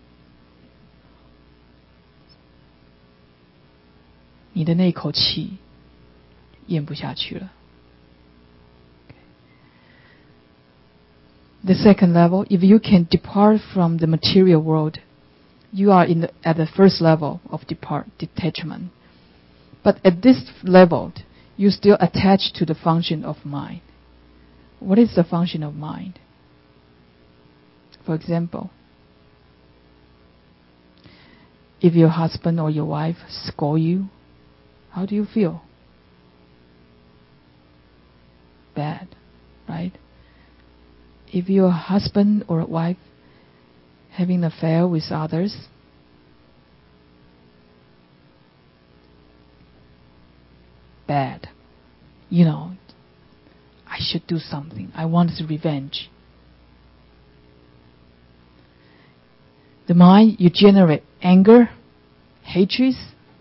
你的那口气咽不下去了。The second level, if you can depart from the material world, you are in the, at the first level of depart, detachment. But at this level, you still attach to the function of mind. What is the function of mind? For example, if your husband or your wife scold you, how do you feel? Bad, right? If your husband or wife having an affair with others, bad. You know, I should do something. I want revenge. The mind, you generate anger, hatred,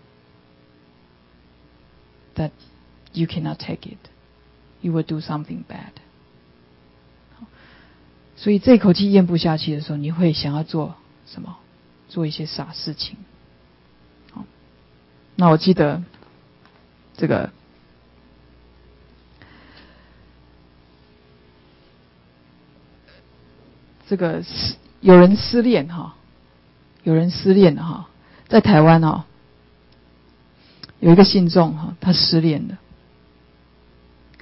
that you cannot take it. You will do something bad. 所以这口气咽不下去的时候，你会想要做什么？做一些傻事情。好，那我记得这个这个有人失恋哈，有人失恋了哈，在台湾哈，有一个信众哈，他失恋了。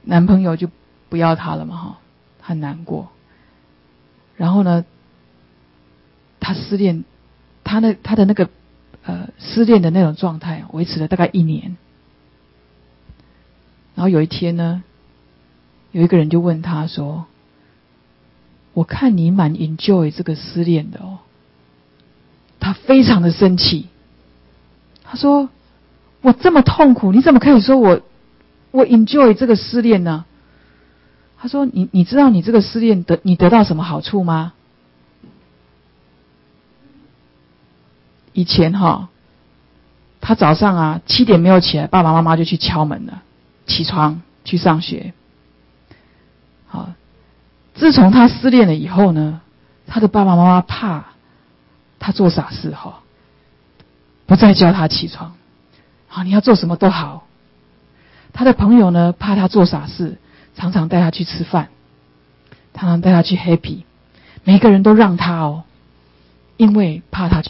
男朋友就不要她了嘛，哈，很难过。然后呢，她失恋，她那她的那个呃失恋的那种状态维持了大概一年。然后有一天呢，有一个人就问她说：“我看你蛮 enjoy 这个失恋的哦。”她非常的生气，她说：“我这么痛苦，你怎么可以说我我 enjoy 这个失恋呢？”他说：“你你知道你这个失恋得你得到什么好处吗？以前哈，他早上啊七点没有起来，爸爸妈妈就去敲门了，起床去上学。好，自从他失恋了以后呢，他的爸爸妈妈怕他做傻事哈，不再叫他起床。好，你要做什么都好。他的朋友呢，怕他做傻事。”常常带他去吃饭，常常带他去 happy， 每个人都让他哦，因为怕他。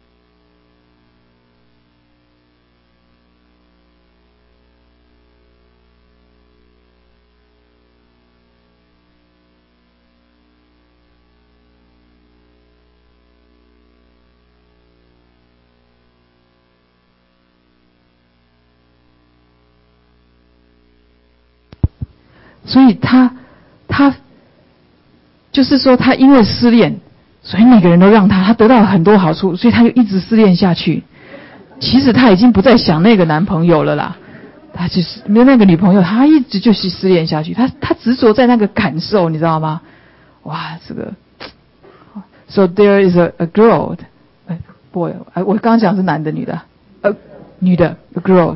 所以他他就是说，他因为失恋，所以每个人都让他，他得到了很多好处，所以他就一直失恋下去。其实他已经不再想那个男朋友了啦，他就是没有那个女朋友，他一直就是失恋下去。他他执着在那个感受，你知道吗？哇，这个 ，so there is a a girl, a boy， 我刚刚讲是男的女的，呃，女的 a girl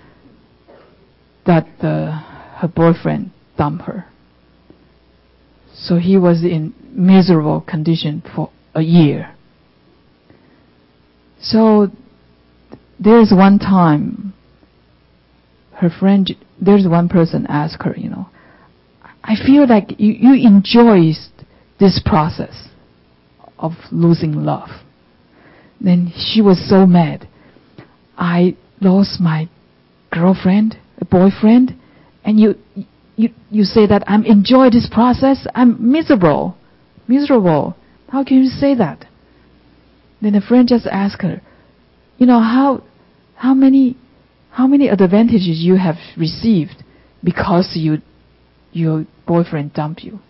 that the, her boyfriend dump her. So he was in miserable condition for a year. So there's one time her friend, there's one person asked her, you know, I feel like you, you enjoy this process of losing love. Then she was so mad. I lost my girlfriend, a boyfriend, and you You, you say that I'm enjoying this process. I'm miserable. Miserable. How can you say that? Then the friend just asked her, you know, how, how many, how many advantages you have received because you, your boyfriend dumped you?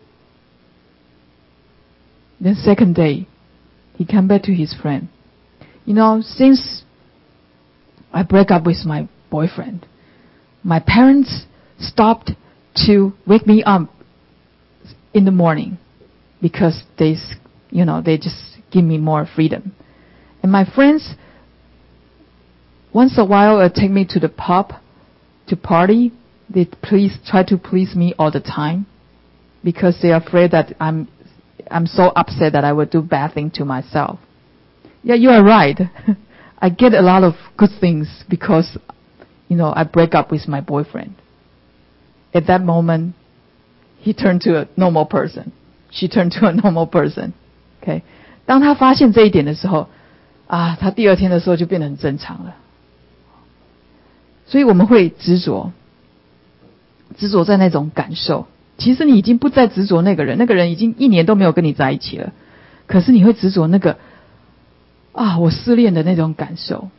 Then second day, he came back to his friend. You know, since I break up with my boyfriend, my parents stopped to wake me up in the morning because they, you know, they just give me more freedom. And my friends, once a while, uh, take me to the pub to party. They please try to please me all the time because they're afraid that I'm, I'm so upset that I will do bad thing to myself. Yeah, you are right. I get a lot of good things because, you know, I break up with my boyfriend. At that moment, he turned to a normal person. She turned to a normal person. Okay. 当他发现这一点的时候，啊，他第二天的时候就变得很正常了。所以我们会执着，执着在那种感受。其实你已经不再执着那个人，那个人已经一年都没有跟你在一起了。可是你会执着那个，啊，我失恋的那种感受。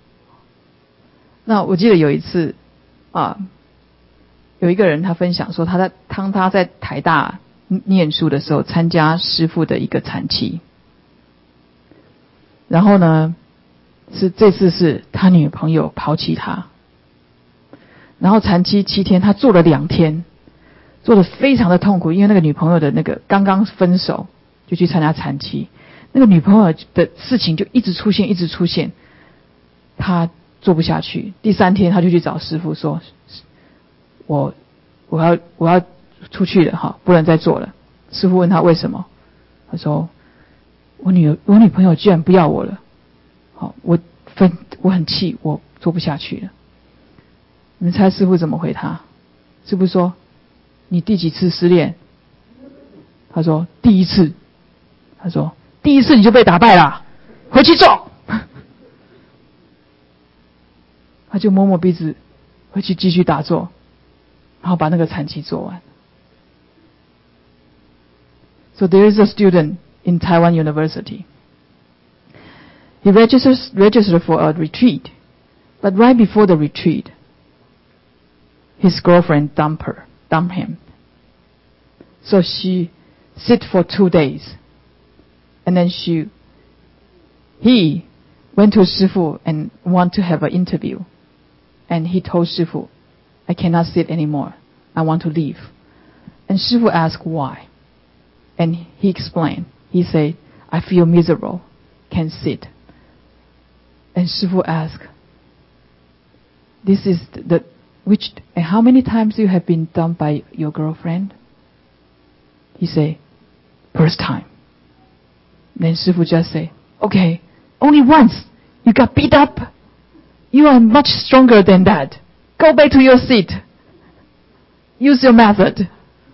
那我记得有一次，啊。有一个人他分享说，他在当他在台大念书的时候，参加师父的一个禅期，然后呢，是这次是他女朋友抛弃他，然后禅期七天，他做了两天，做得非常的痛苦，因为那个女朋友的那个刚刚分手，就去参加禅期，那个女朋友的事情就一直出现，一直出现，他做不下去。第三天他就去找师父说。我我要我要出去了哈，不能再做了。师父问他为什么，他说我女我女朋友居然不要我了，好，我分我很气，我做不下去了。你们猜师父怎么回他？师父说你第几次失恋？他说第一次。他说第一次你就被打败了，回去做。他就摸摸鼻子，回去继续打坐。 然后把那个禅期做完。So there is a student in Taiwan University. He registers, registered for a retreat, but right before the retreat, his girlfriend dumped her, dumped him. So she sit for two days, and then she, he went to Shifu and want to have an interview, and he told Shifu, I cannot sit anymore. I want to leave. And Shifu asked why, and he explained. He said, I feel miserable, can't sit. And Shifu asked, this is the, which, how many times you have been dumped by your girlfriend? He said, first time. Then Shifu just say, okay, only once. You got beat up. You are much stronger than that. Go back to your seat. Use your method.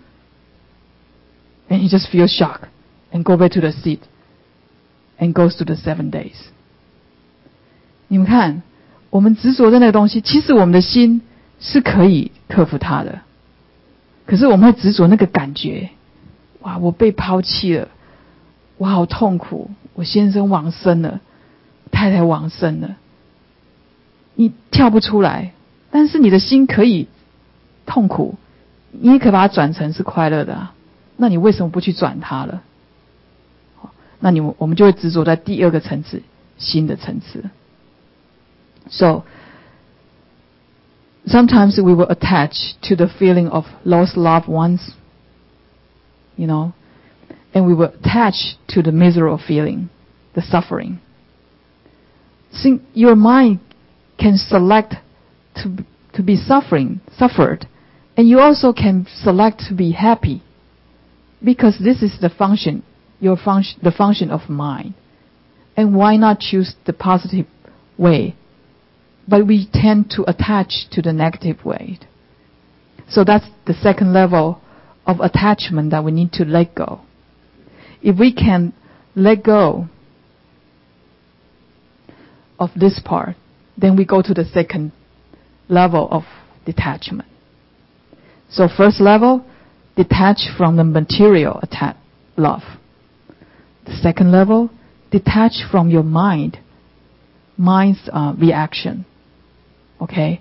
And he just feels shocked and go back to the seat and goes to the seven days. 你们看，我们执着的那个东西，其实我们的心是可以克服它的。可是我们会执着那个感觉，哇，我被抛弃了，我好痛苦，我先生往生了，太太往生了，你跳不出来，但是你的心可以痛苦，你也可以把它转成是快乐的啊，那你为什么不去转它了？那你我们就会执着在第二个层次，心的层次。So sometimes we will attach to the feeling of lost loved ones, you know, and we will attach to the miserable feeling, the suffering. See, your mind can select to to be suffering, suffered, and you also can select to be happy, because this is the function, your function, the function of mind. And why not choose the positive way? But we tend to attach to the negative way. So that's the second level of attachment that we need to let go. If we can let go of this part, then we go to the second level of detachment. So first level, detach from the material atta- love. The second level, detach from your mind, mind's uh, reaction. Okay?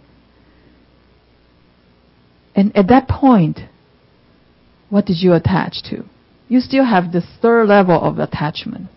And at that point, what did you attach to? You still have the third level of attachment.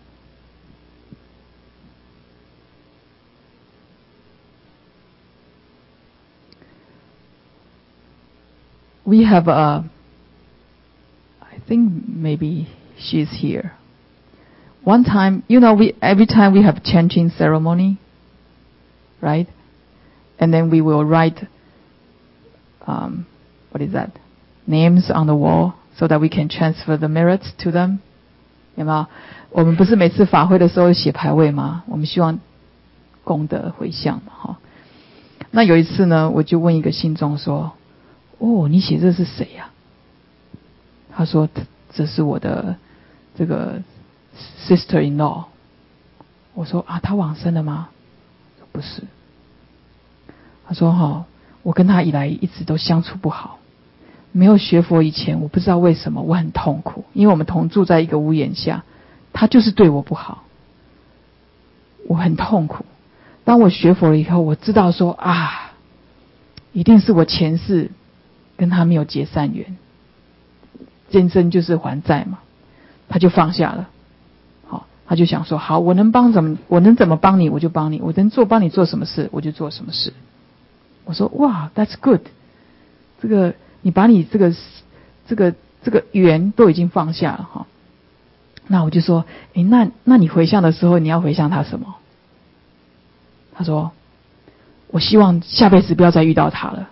We have a, I think maybe she's here. One time, you know, we every time we have chanting ceremony, right? And then we will write, um, what is that? Names on the wall so that we can transfer the merits to them. 有没有？我们不是每次法会的时候写牌位吗？我们希望功德回向嘛，哈。那有一次呢，我就问一个信众说：“哦，你写这是谁呀？”他说：“这是我的这个 sister-in-law。”我说：“啊，他往生了吗？”说不是。他说：“哈，我跟他以来一直都相处不好，没有学佛以前，我不知道为什么我很痛苦，因为我们同住在一个屋檐下，他就是对我不好，我很痛苦。当我学佛了以后，我知道说啊，一定是我前世跟他没有结善缘，今生就是还债嘛，他就放下了。好，他就想说，好，我能帮怎么，我能怎么帮你，我就帮你，我能做帮你做什么事，我就做什么事。”我说哇 ，That's good。这个你把你这个这个这个缘都已经放下了哈。那我就说，诶，那那你回向的时候，你要回向他什么？他说，我希望下辈子不要再遇到他了。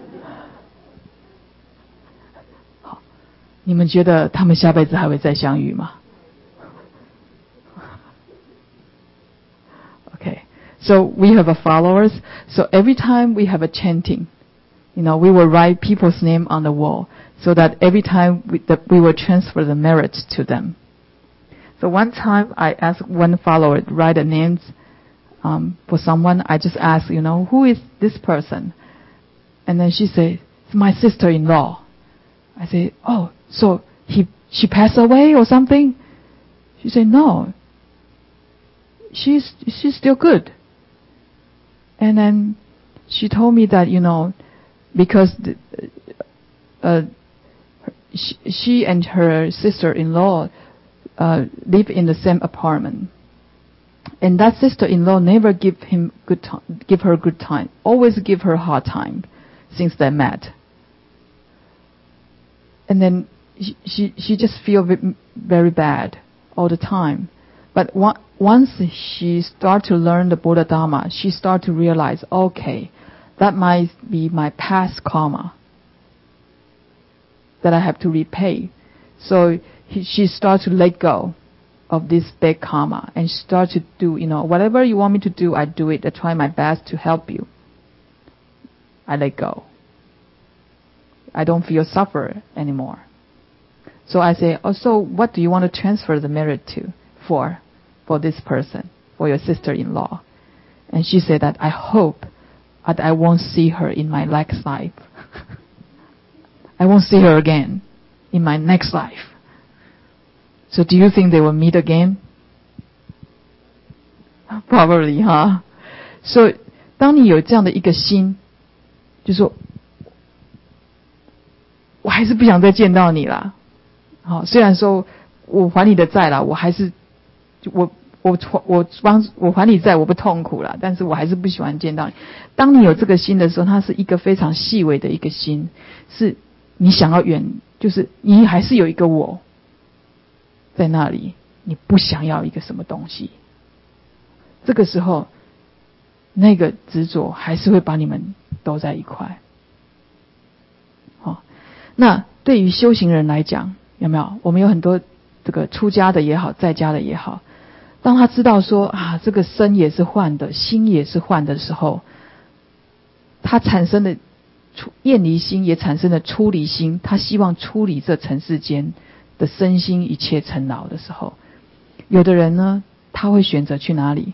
好，你们觉得他们下辈子还会再相遇吗？ Okay. So we have a followers. So every time we have a chanting, you know, we will write people's name on the wall so that every time we, that we will transfer the merits to them. So one time I asked one follower to write a name um, for someone. I just asked, you know, who is this person? And then she said, it's my sister-in-law. I say, oh, so he she passed away or something? She said, no. She's she's still good. And then she told me that, you know, because the, uh, she, she and her sister-in-law uh, live in the same apartment, and that sister-in-law never give him good time, give her good time, always give her hard time since they met. And then she she, she just feel very bad all the time. But one, once she start to learn the Buddha Dharma, she start to realize, okay, that might be my past karma that I have to repay. So he, she start to let go of this big karma and start to do, you know, whatever you want me to do, I do it. I try my best to help you. I let go. I don't feel suffer anymore. So I say, oh, so what do you want to transfer the merit to for, for this person, for your sister-in-law? And she said that I hope that I won't see her in my next life. I won't see her again in my next life. So do you think they will meet again? Probably, huh? So 当你有这样的一个心，就说我还是不想再见到你啦。好，虽然说我还你的债啦，我还是我我我帮我还你债，我不痛苦啦，但是我还是不喜欢见到你。当你有这个心的时候，它是一个非常细微的一个心，是你想要远，就是你还是有一个我在那里，你不想要一个什么东西。这个时候，那个执着还是会把你们都在一块。好，那对于修行人来讲，有没有？我们有很多这个出家的也好，在家的也好，当他知道说啊，这个身也是幻的，心也是幻的时候，他产生的厌离心也产生了出离心，他希望出离这尘世间的身心一切尘劳的时候，有的人呢，他会选择去哪里？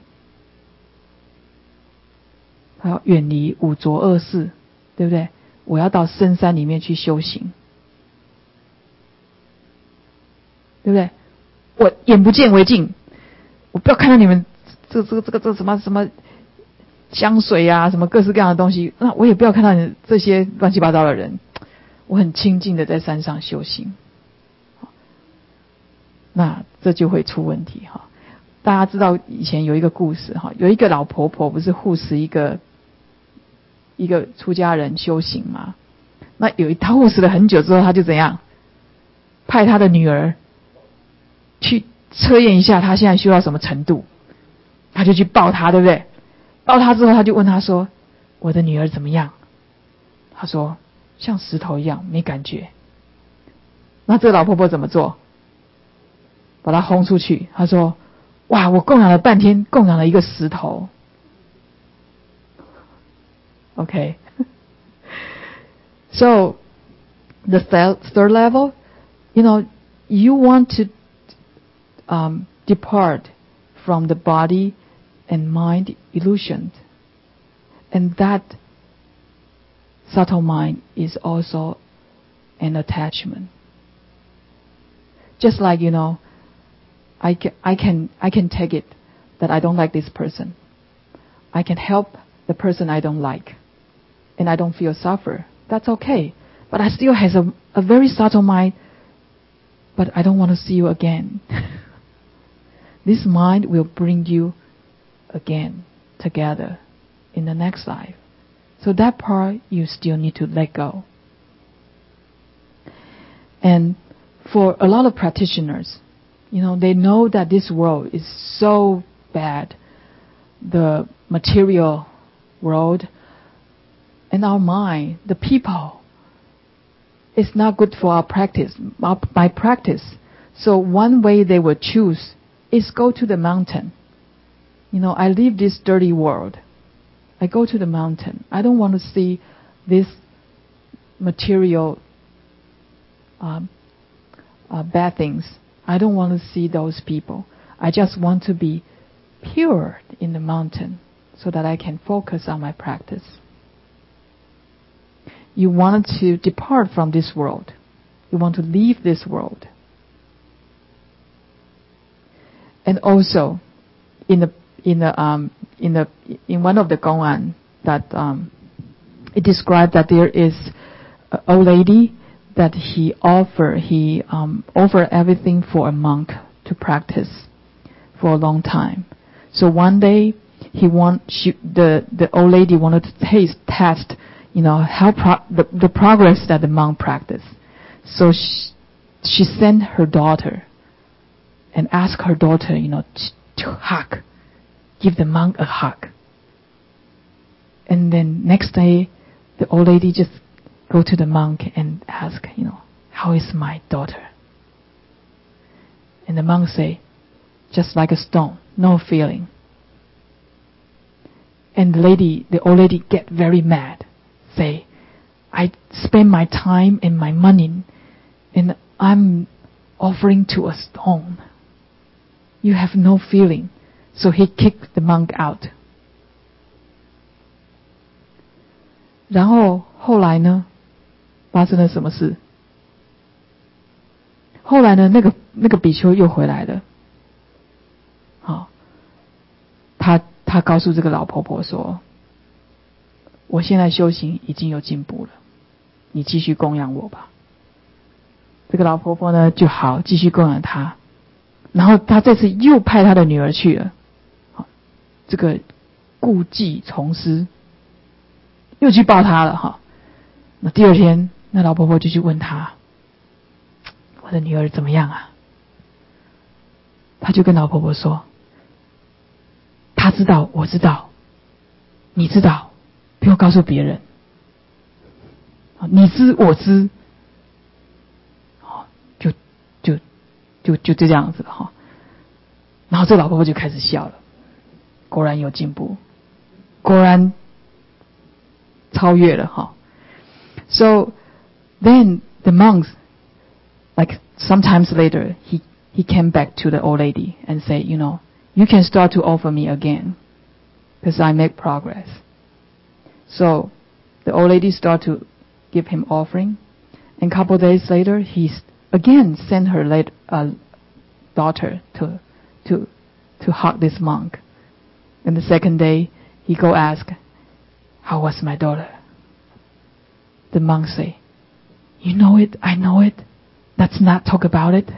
他要远离五浊恶世，对不对？我要到深山里面去修行，对不对？我眼不见为净，我不要看到你们这这个这个这个什么什么香水啊，什么各式各样的东西，那我也不要看到你这些乱七八糟的人，我很清静的在山上修行。那这就会出问题哈。大家知道以前有一个故事哈，有一个老婆婆不是护持一个一个出家人修行吗？那有一她护持了很久之后，她就怎样？派她的女儿去测验一下她现在修到什么程度，她就去抱她，对不对？抱她之后，她就问她说：“我的女儿怎么样？”她说：“像石头一样，没感觉。”那这个老婆婆怎么做？把她轰出去。她说：“哇，我供养了半天，供养了一个石头。” Okay. So, the third level, you know, you want to um, depart from the body and mind illusion. And that subtle mind is also an attachment. Just like, you know, I can, I can, I can take it that I don't like this person. I can help the person I don't like. And I don't feel suffer. That's okay. But I still have a, a very subtle mind, but I don't want to see you again. This mind will bring you again together in the next life. So that part you still need to let go. And for a lot of practitioners, you know, they know that this world is so bad. The material world and our mind, the people, it's not good for our practice, our, my practice. So one way they would choose is go to the mountain. You know, I leave this dirty world. I go to the mountain. I don't want to see this material um, uh, bad things. I don't want to see those people. I just want to be pure in the mountain so that I can focus on my practice. you wanted to depart from this world. You want to leave this world. And also, in the in the um in the in one of the Gong'an that um it described that there is an old lady that he offer he um offer everything for a monk to practice for a long time. So one day he want she the the old lady wanted to taste test you know how pro, the the progress that the monk practiced. So she, she sent her daughter and asked her daughter you know to, to hug, give the monk a hug. And then next day the old lady just go to the monk and ask, you know, how is my daughter? And the monk say, just like a stone, no feeling. And the lady, the old lady get very mad, say, I spend my time and my money and I'm offering to a stone. You have no feeling. So he kicked the monk out. 然后后来呢，发生了什么事？后来呢，那个那个比丘又回来了。好，他他告诉这个老婆婆说：“我现在修行已经有进步了，你继续供养我吧。”这个老婆婆呢就好，继续供养他。然后他这次又派他的女儿去了。好，这个故伎重施。又去抱他了哈，那第二天，那老婆婆就去问他：“我的女儿怎么样啊？”他就跟老婆婆说：“他知道，我知道，你知道，不用告诉别人。你知我知，就就就就就这样子了哈。”然后这老婆婆就开始笑了，果然有进步，果然。超越了哈。So then the monks, like sometimes later, he he came back to the old lady and say, you know, you can start to offer me again, because I make progress. So the old lady started to give him offering, and a couple of days later, he again sent her late, uh, daughter to to to hug this monk. And the second day, he go ask, how was my daughter? The monk say, you know it, I know it. Let's not talk about it.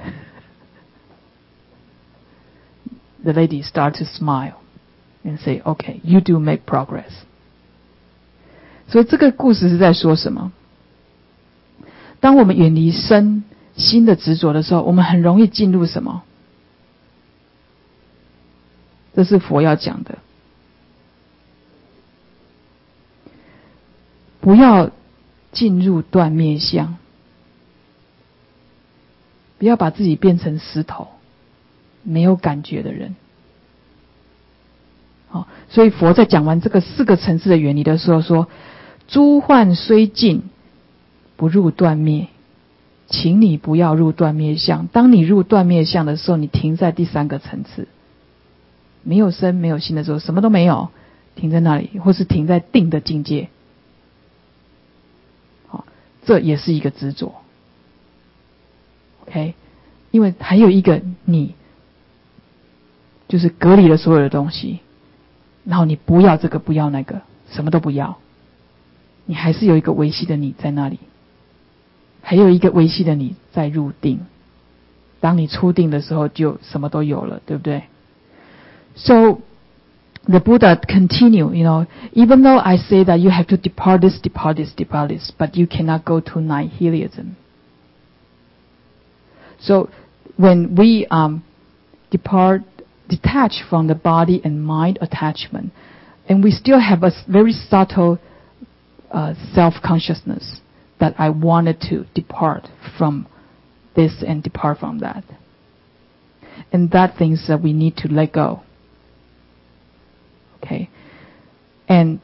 The lady start to smile and say, okay, you do make progress. 所以这个故事是在说什么？当我们远离身心的执着的时候，我们很容易进入什么？这是佛要讲的。不要进入断灭相，不要把自己变成石头，没有感觉的人。好，所以佛在讲完这个四个层次的原理的时候说：“诸幻虽尽，不入断灭，请你不要入断灭相。当你入断灭相的时候，你停在第三个层次，没有身没有心的时候，什么都没有，停在那里，或是停在定的境界。”这也是一个执着 ，OK， 因为还有一个你，就是隔离了所有的东西，然后你不要这个，不要那个，什么都不要，你还是有一个维系的你在那里，还有一个维系的你在入定。当你出定的时候，就什么都有了，对不对 ？So the Buddha continue, you know, even though I say that you have to depart this, depart this, depart this, but you cannot go to nihilism. So when we um, depart, detach from the body and mind attachment, and we still have a very subtle uh, self-consciousness that I wanted to depart from this and depart from that. And that things that we need to let go. Okay, and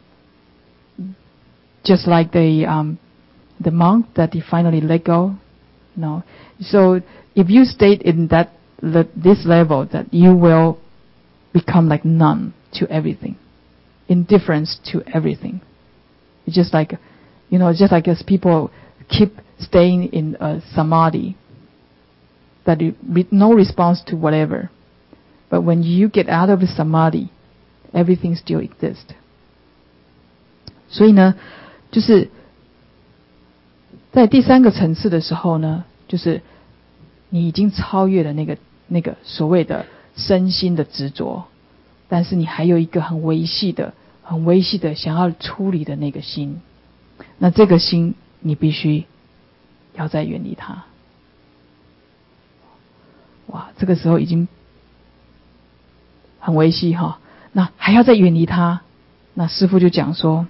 just like the um, the monk that he finally let go, you know. So if you stay in that this level, that you will become like numb to everything, indifference to everything. It's just like You know, just like as people keep staying in a samadhi, that you, with no response to whatever. But when you get out of the samadhi, everything still exists. 所以呢，就是在第三个层次的时候呢，就是你已经超越了那个那个所谓的身心的执着，但是你还有一个很微细的、很微细的想要处理的那个心。那这个心，你必须要再远离它。哇，这个时候已经很微细哈，那还要再远离它。那师父就讲说，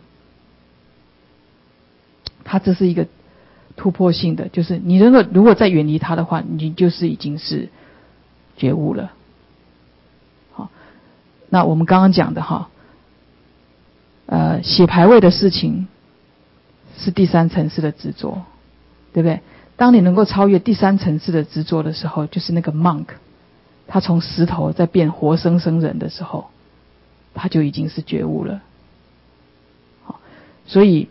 他这是一个突破性的，就是你如果如果再远离它的话，你就是已经是觉悟了。好，那我们刚刚讲的哈，呃，写牌位的事情是第三层次的执着，对不对？当你能够超越第三层次的执着的时候，就是那个 monk， 他从石头再变活生生人的时候，他就已经是觉悟了。好，所以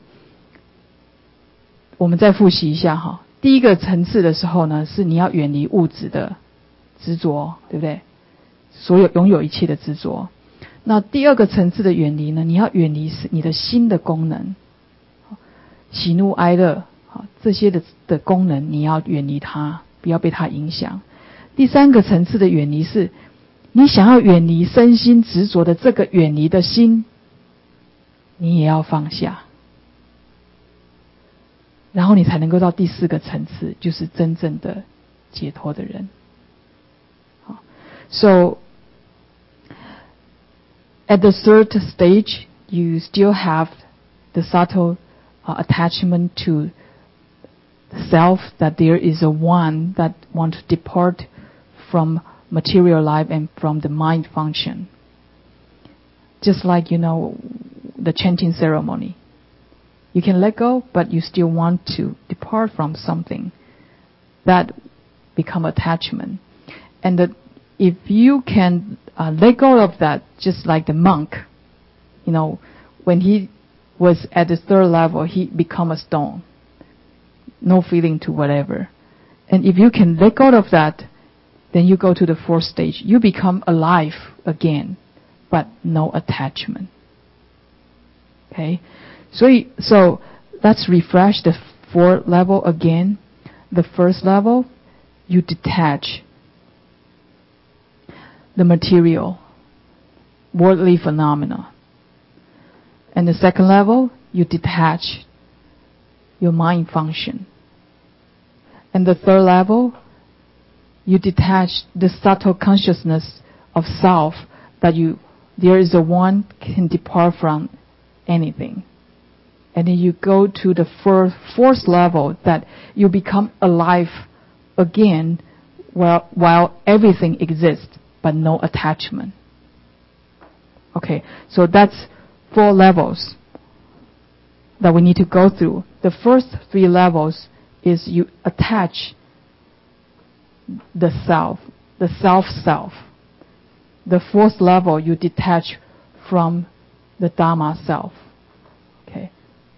我们再复习一下哈，第一个层次的时候呢，是你要远离物质的执着，对不对？所有拥有一切的执着。那第二个层次的远离呢，你要远离你的心的功能，喜怒哀乐这些的的功能，你要远离它，不要被它影响。第三个层次的远离是，你想要远离身心执着的这个远离的心，你也要放下。然后你才能够到第四个层次，就是真正的解脱的人。好 ，So at the third stage, you still have the subtle uh, attachment to self, that there is a one that want to depart from material life and from the mind function. Just like, you know, the chanting ceremony. You can let go, but you still want to depart from something. That become attachment. And that if you can uh, let go of that, just like the monk, you know, when he was at the third level, he become a stone. No feeling to whatever. And if you can let go of that, then you go to the fourth stage. You become alive again, but no attachment. Okay? So, so let's refresh the fourth level again. The first level, you detach the material, worldly phenomena. And the second level, you detach your mind function. And the third level, you detach the subtle consciousness of self, that you there is a one can depart from anything. And then you go to the fourth, fourth level, that you become alive again while, while everything exists, but no attachment. Okay, so that's four levels that we need to go through. The first three levels is you attach the self, the self-self. The fourth level, you detach from the Dharma self. Okay.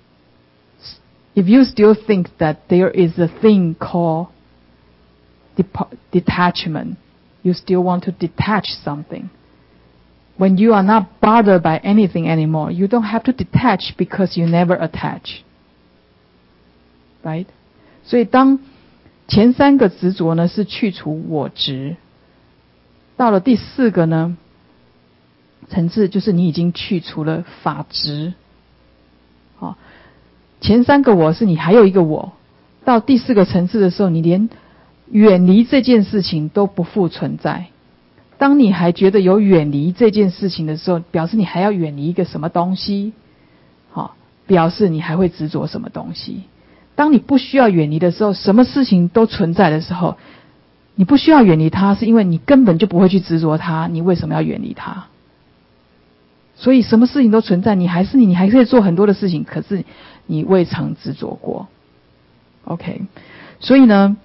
If you still think that there is a thing called de- detachment, you still want to detach something. When you are not bothered by anything anymore, you don't have to detach because you never attach. Right? 所以当前三个执着呢是去除我执，到了第四个呢层次，就是你已经去除了法执。好，前三个我是你还有一个我，到第四个层次的时候，你连远离这件事情都不复存在。当你还觉得有远离这件事情的时候，表示你还要远离一个什么东西，好，表示你还会执着什么东西。当你不需要远离的时候，什么事情都存在的时候，你不需要远离它，是因为你根本就不会去执着它，你为什么要远离它？所以什么事情都存在，你还是你，你还可以做很多的事情，可是你未曾执着过。OK， 所以呢，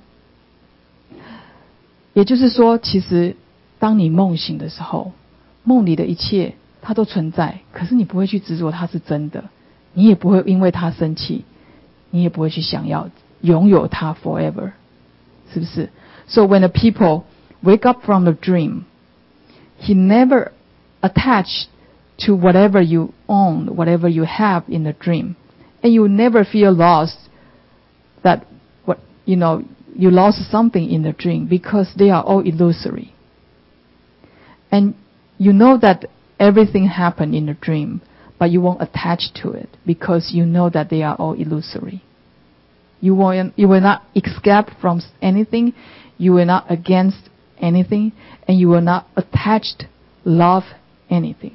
也就是说，其实当你梦醒的时候，梦里的一切它都存在，可是你不会去执着它是真的，你也不会因为它生气。 你也不会去想要拥有它 forever， 是不是？ So when the people wake up from the dream, he never attached to whatever you own, whatever you have in the dream. And you never feel lost that, what, you know, you lost something in the dream because they are all illusory. And you know that everything happened in the dream, but you won't attach to it because you know that they are all illusory. You will, you will not escape from anything, you will not against anything, and you will not attached love anything.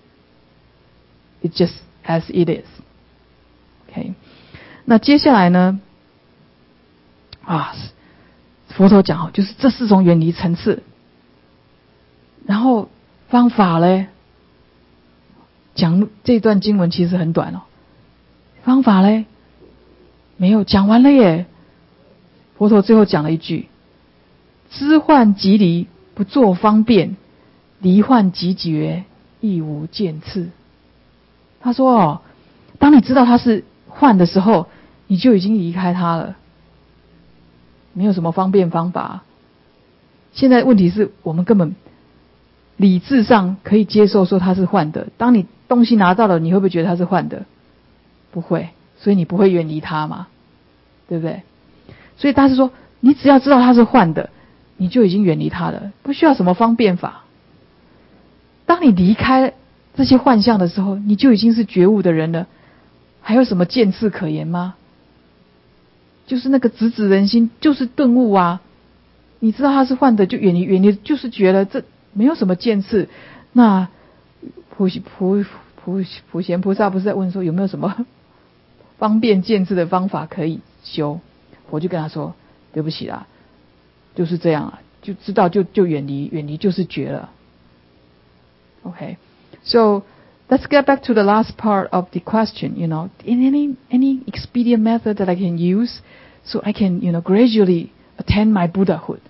It's just as it is. OK， 那接下来呢？啊，佛陀讲哦，就是这四种远离层次。然后方法嘞，讲这段经文其实很短哦。方法嘞，没有讲完了耶。佛陀最后讲了一句：知幻即离，不作方便；离幻即觉，亦无见次。他说哦，当你知道它是幻的时候，你就已经离开它了，没有什么方便方法。现在问题是我们根本理智上可以接受说它是幻的，当你东西拿到了，你会不会觉得它是幻的？不会，所以你不会远离它嘛，对不对？所以他是说，你只要知道它是幻的，你就已经远离它了，不需要什么方便法。当你离开这些幻象的时候，你就已经是觉悟的人了，还有什么见识可言吗？就是那个直指人心，就是顿悟啊！你知道它是幻的，就远离，远离就是觉得这没有什么见识。那普普普普贤菩萨不是在问说有没有什么方便见识的方法可以修？我就跟他说，对不起啦，就是这样啊，就知道就就远离，远离就是觉了。Okay, so let's get back to the last part of the question. You know, in any any expedient method that I can use, so I can, you know, gradually attain my Buddhahood.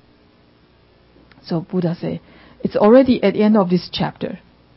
So Buddha say, it's already at the end of this chapter.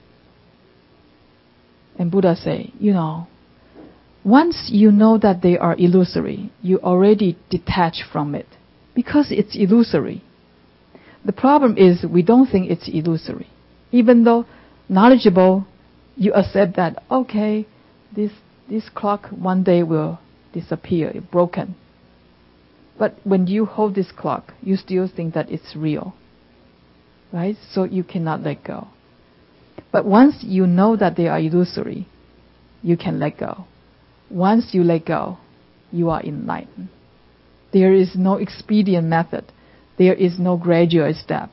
And Buddha say, you know, once you know that they are illusory, you already detach from it because it's illusory. The problem is we don't think it's illusory. Even though knowledgeable, you accept that, okay, this this clock one day will disappear, broken. But when you hold this clock, you still think that it's real, right? So you cannot let go. But once you know that they are illusory, you can let go. Once you let go, you are enlightened. There is no expedient method. There is no gradual step.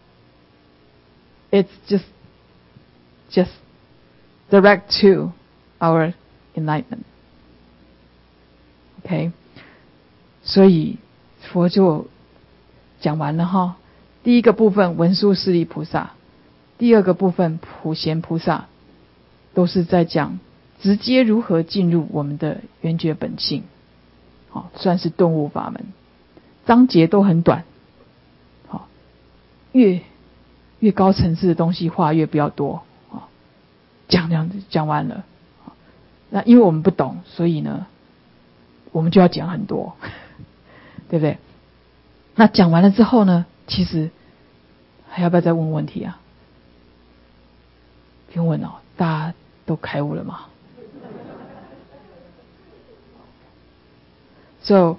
It's just, just direct to our enlightenment. Okay? 所以佛就讲完了哈。第一个部分文殊师利菩萨，第二个部分普贤菩萨，都是在讲直接如何进入我们的圆觉本性，好，算是顿悟法门。章节都很短，好，越越高层次的东西话越比较多，啊，讲这样子讲完了，那因为我们不懂，所以呢，我们就要讲很多，对不对？那讲完了之后呢，其实还要不要再问问题啊？不用问哦，大家都开悟了嘛。So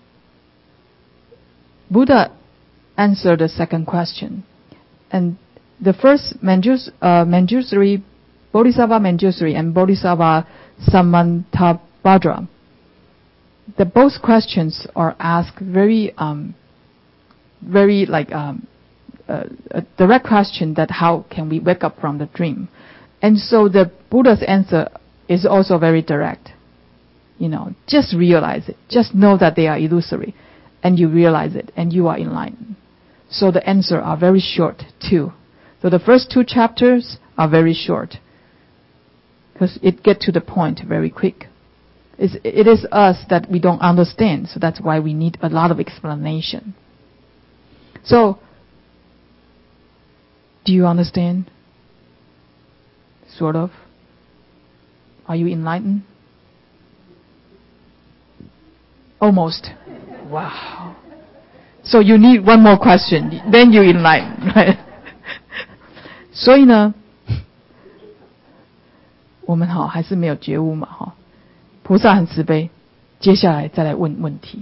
Buddha answered the second question. And the first Manjus, uh, Manjusri, Bodhisattva Manjusri and Bodhisattva Samantabhadra, the both questions are asked very, um, very like um, uh, a direct question that how can we wake up from the dream? And so the Buddha's answer is also very direct. You know, just realize it. Just know that they are illusory. And you realize it, and you are enlightened. So the answers are very short too. So the first two chapters are very short, because it get to the point very quick. It's, it is us that we don't understand, so that's why we need a lot of explanation. So, do you understand? Sort of. Are you enlightened? Almost. Wow. So you need one more question, then you enlighten, right? 所以呢，我们好还是没有觉悟嘛，哈。菩萨很慈悲，接下来再来问问题。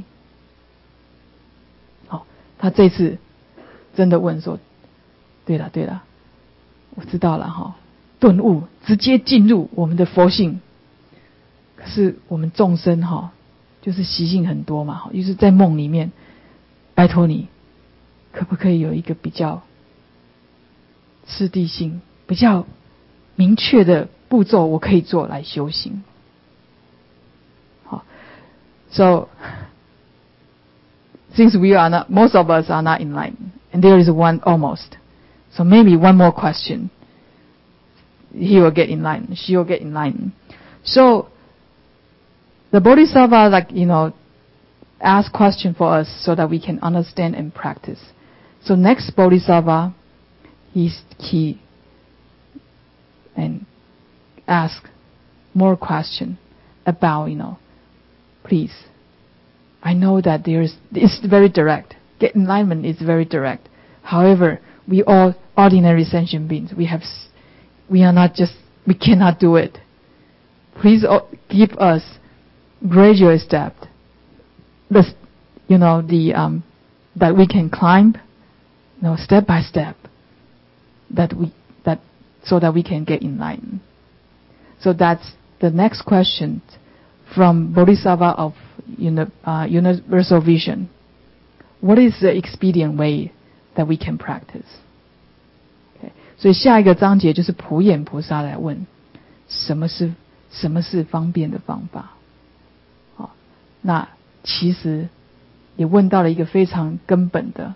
好，他这次真的问说，对了对了，我知道了哈，顿悟直接进入我们的佛性。可是我们众生哈，就是习性很多嘛，于是在梦里面，拜托你，可不可以有一个比较次第性、比较明确的步骤，我可以做来修行？好 ，So since we are not, most of us are not enlightened, and there is one almost, so maybe one more question, he will get enlightened, she will get enlightened. So the Bodhisattva, like, you know, ask question for us so that we can understand and practice. So next Bodhisattva, he's, he and ask more question about, you know, please, I know that there's, it's very direct. Get enlightenment is very direct. However, we all ordinary sentient beings. We have, we are not just, we cannot do it. Please give us gradual step, the, you know, the um, that we can climb, you know, step by step, that we that so that we can get enlightened. So that's the next question from Bodhisattva of uni, uh, universal vision. What is the expedient way that we can practice? Okay. 所以下一个章节就是普眼菩萨来问，什么是什么是方便的方法？好，那其实也问到了一个非常根本的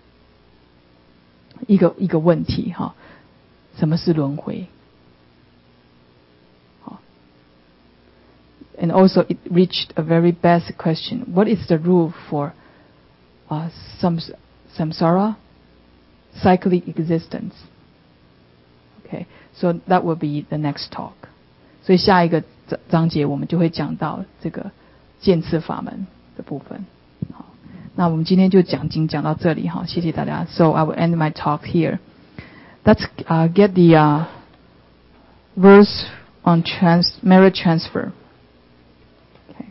一个一个问题哈，什么是轮回？好 ，and also it reached a very basic question: What is the rule for uh, sams samsara, cyclic existence? Okay, so that will be the next talk. 所以下一个章节我们就会讲到这个渐次法门的部分。好，那我们今天就讲经讲到这里哈，谢谢大家。So I will end my talk here. Let's uh, get the uh, verse on trans merit transfer. Okay.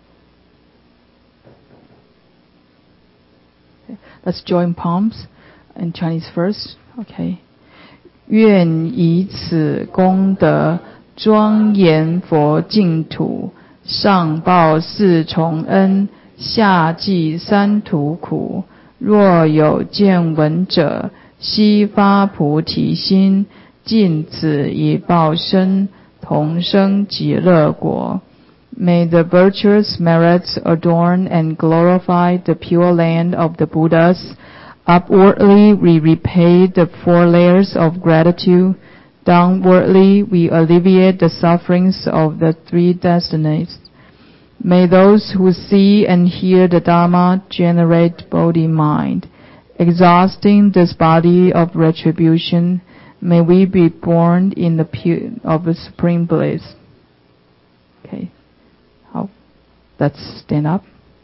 Okay. Let's join palms in Chinese first. Okay. 愿以此功德庄严佛净土，上报四重恩，下济三途苦。若有见闻者，悉发菩提心，尽此一报身，同生极乐国。May the virtuous merits adorn and glorify the pure land of the Buddhas. Upwardly we repay the four layers of gratitude. Downwardly we alleviate the sufferings of the three destinies. May those who see and hear the Dhamma generate Bodhi mind. Exhausting this body of retribution, may we be born in the pure of the supreme bliss. Okay. How? Let's stand up.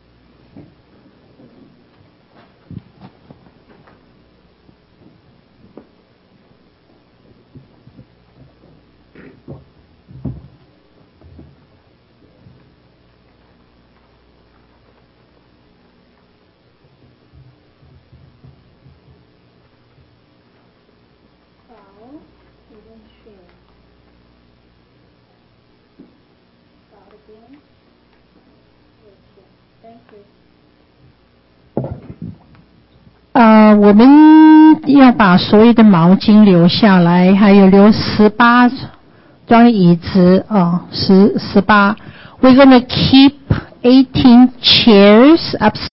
Thank you. 呃，我们要把所有的毛巾留下来，还有留十八张椅子啊，十十八。We're gonna keep eighteen chairs up.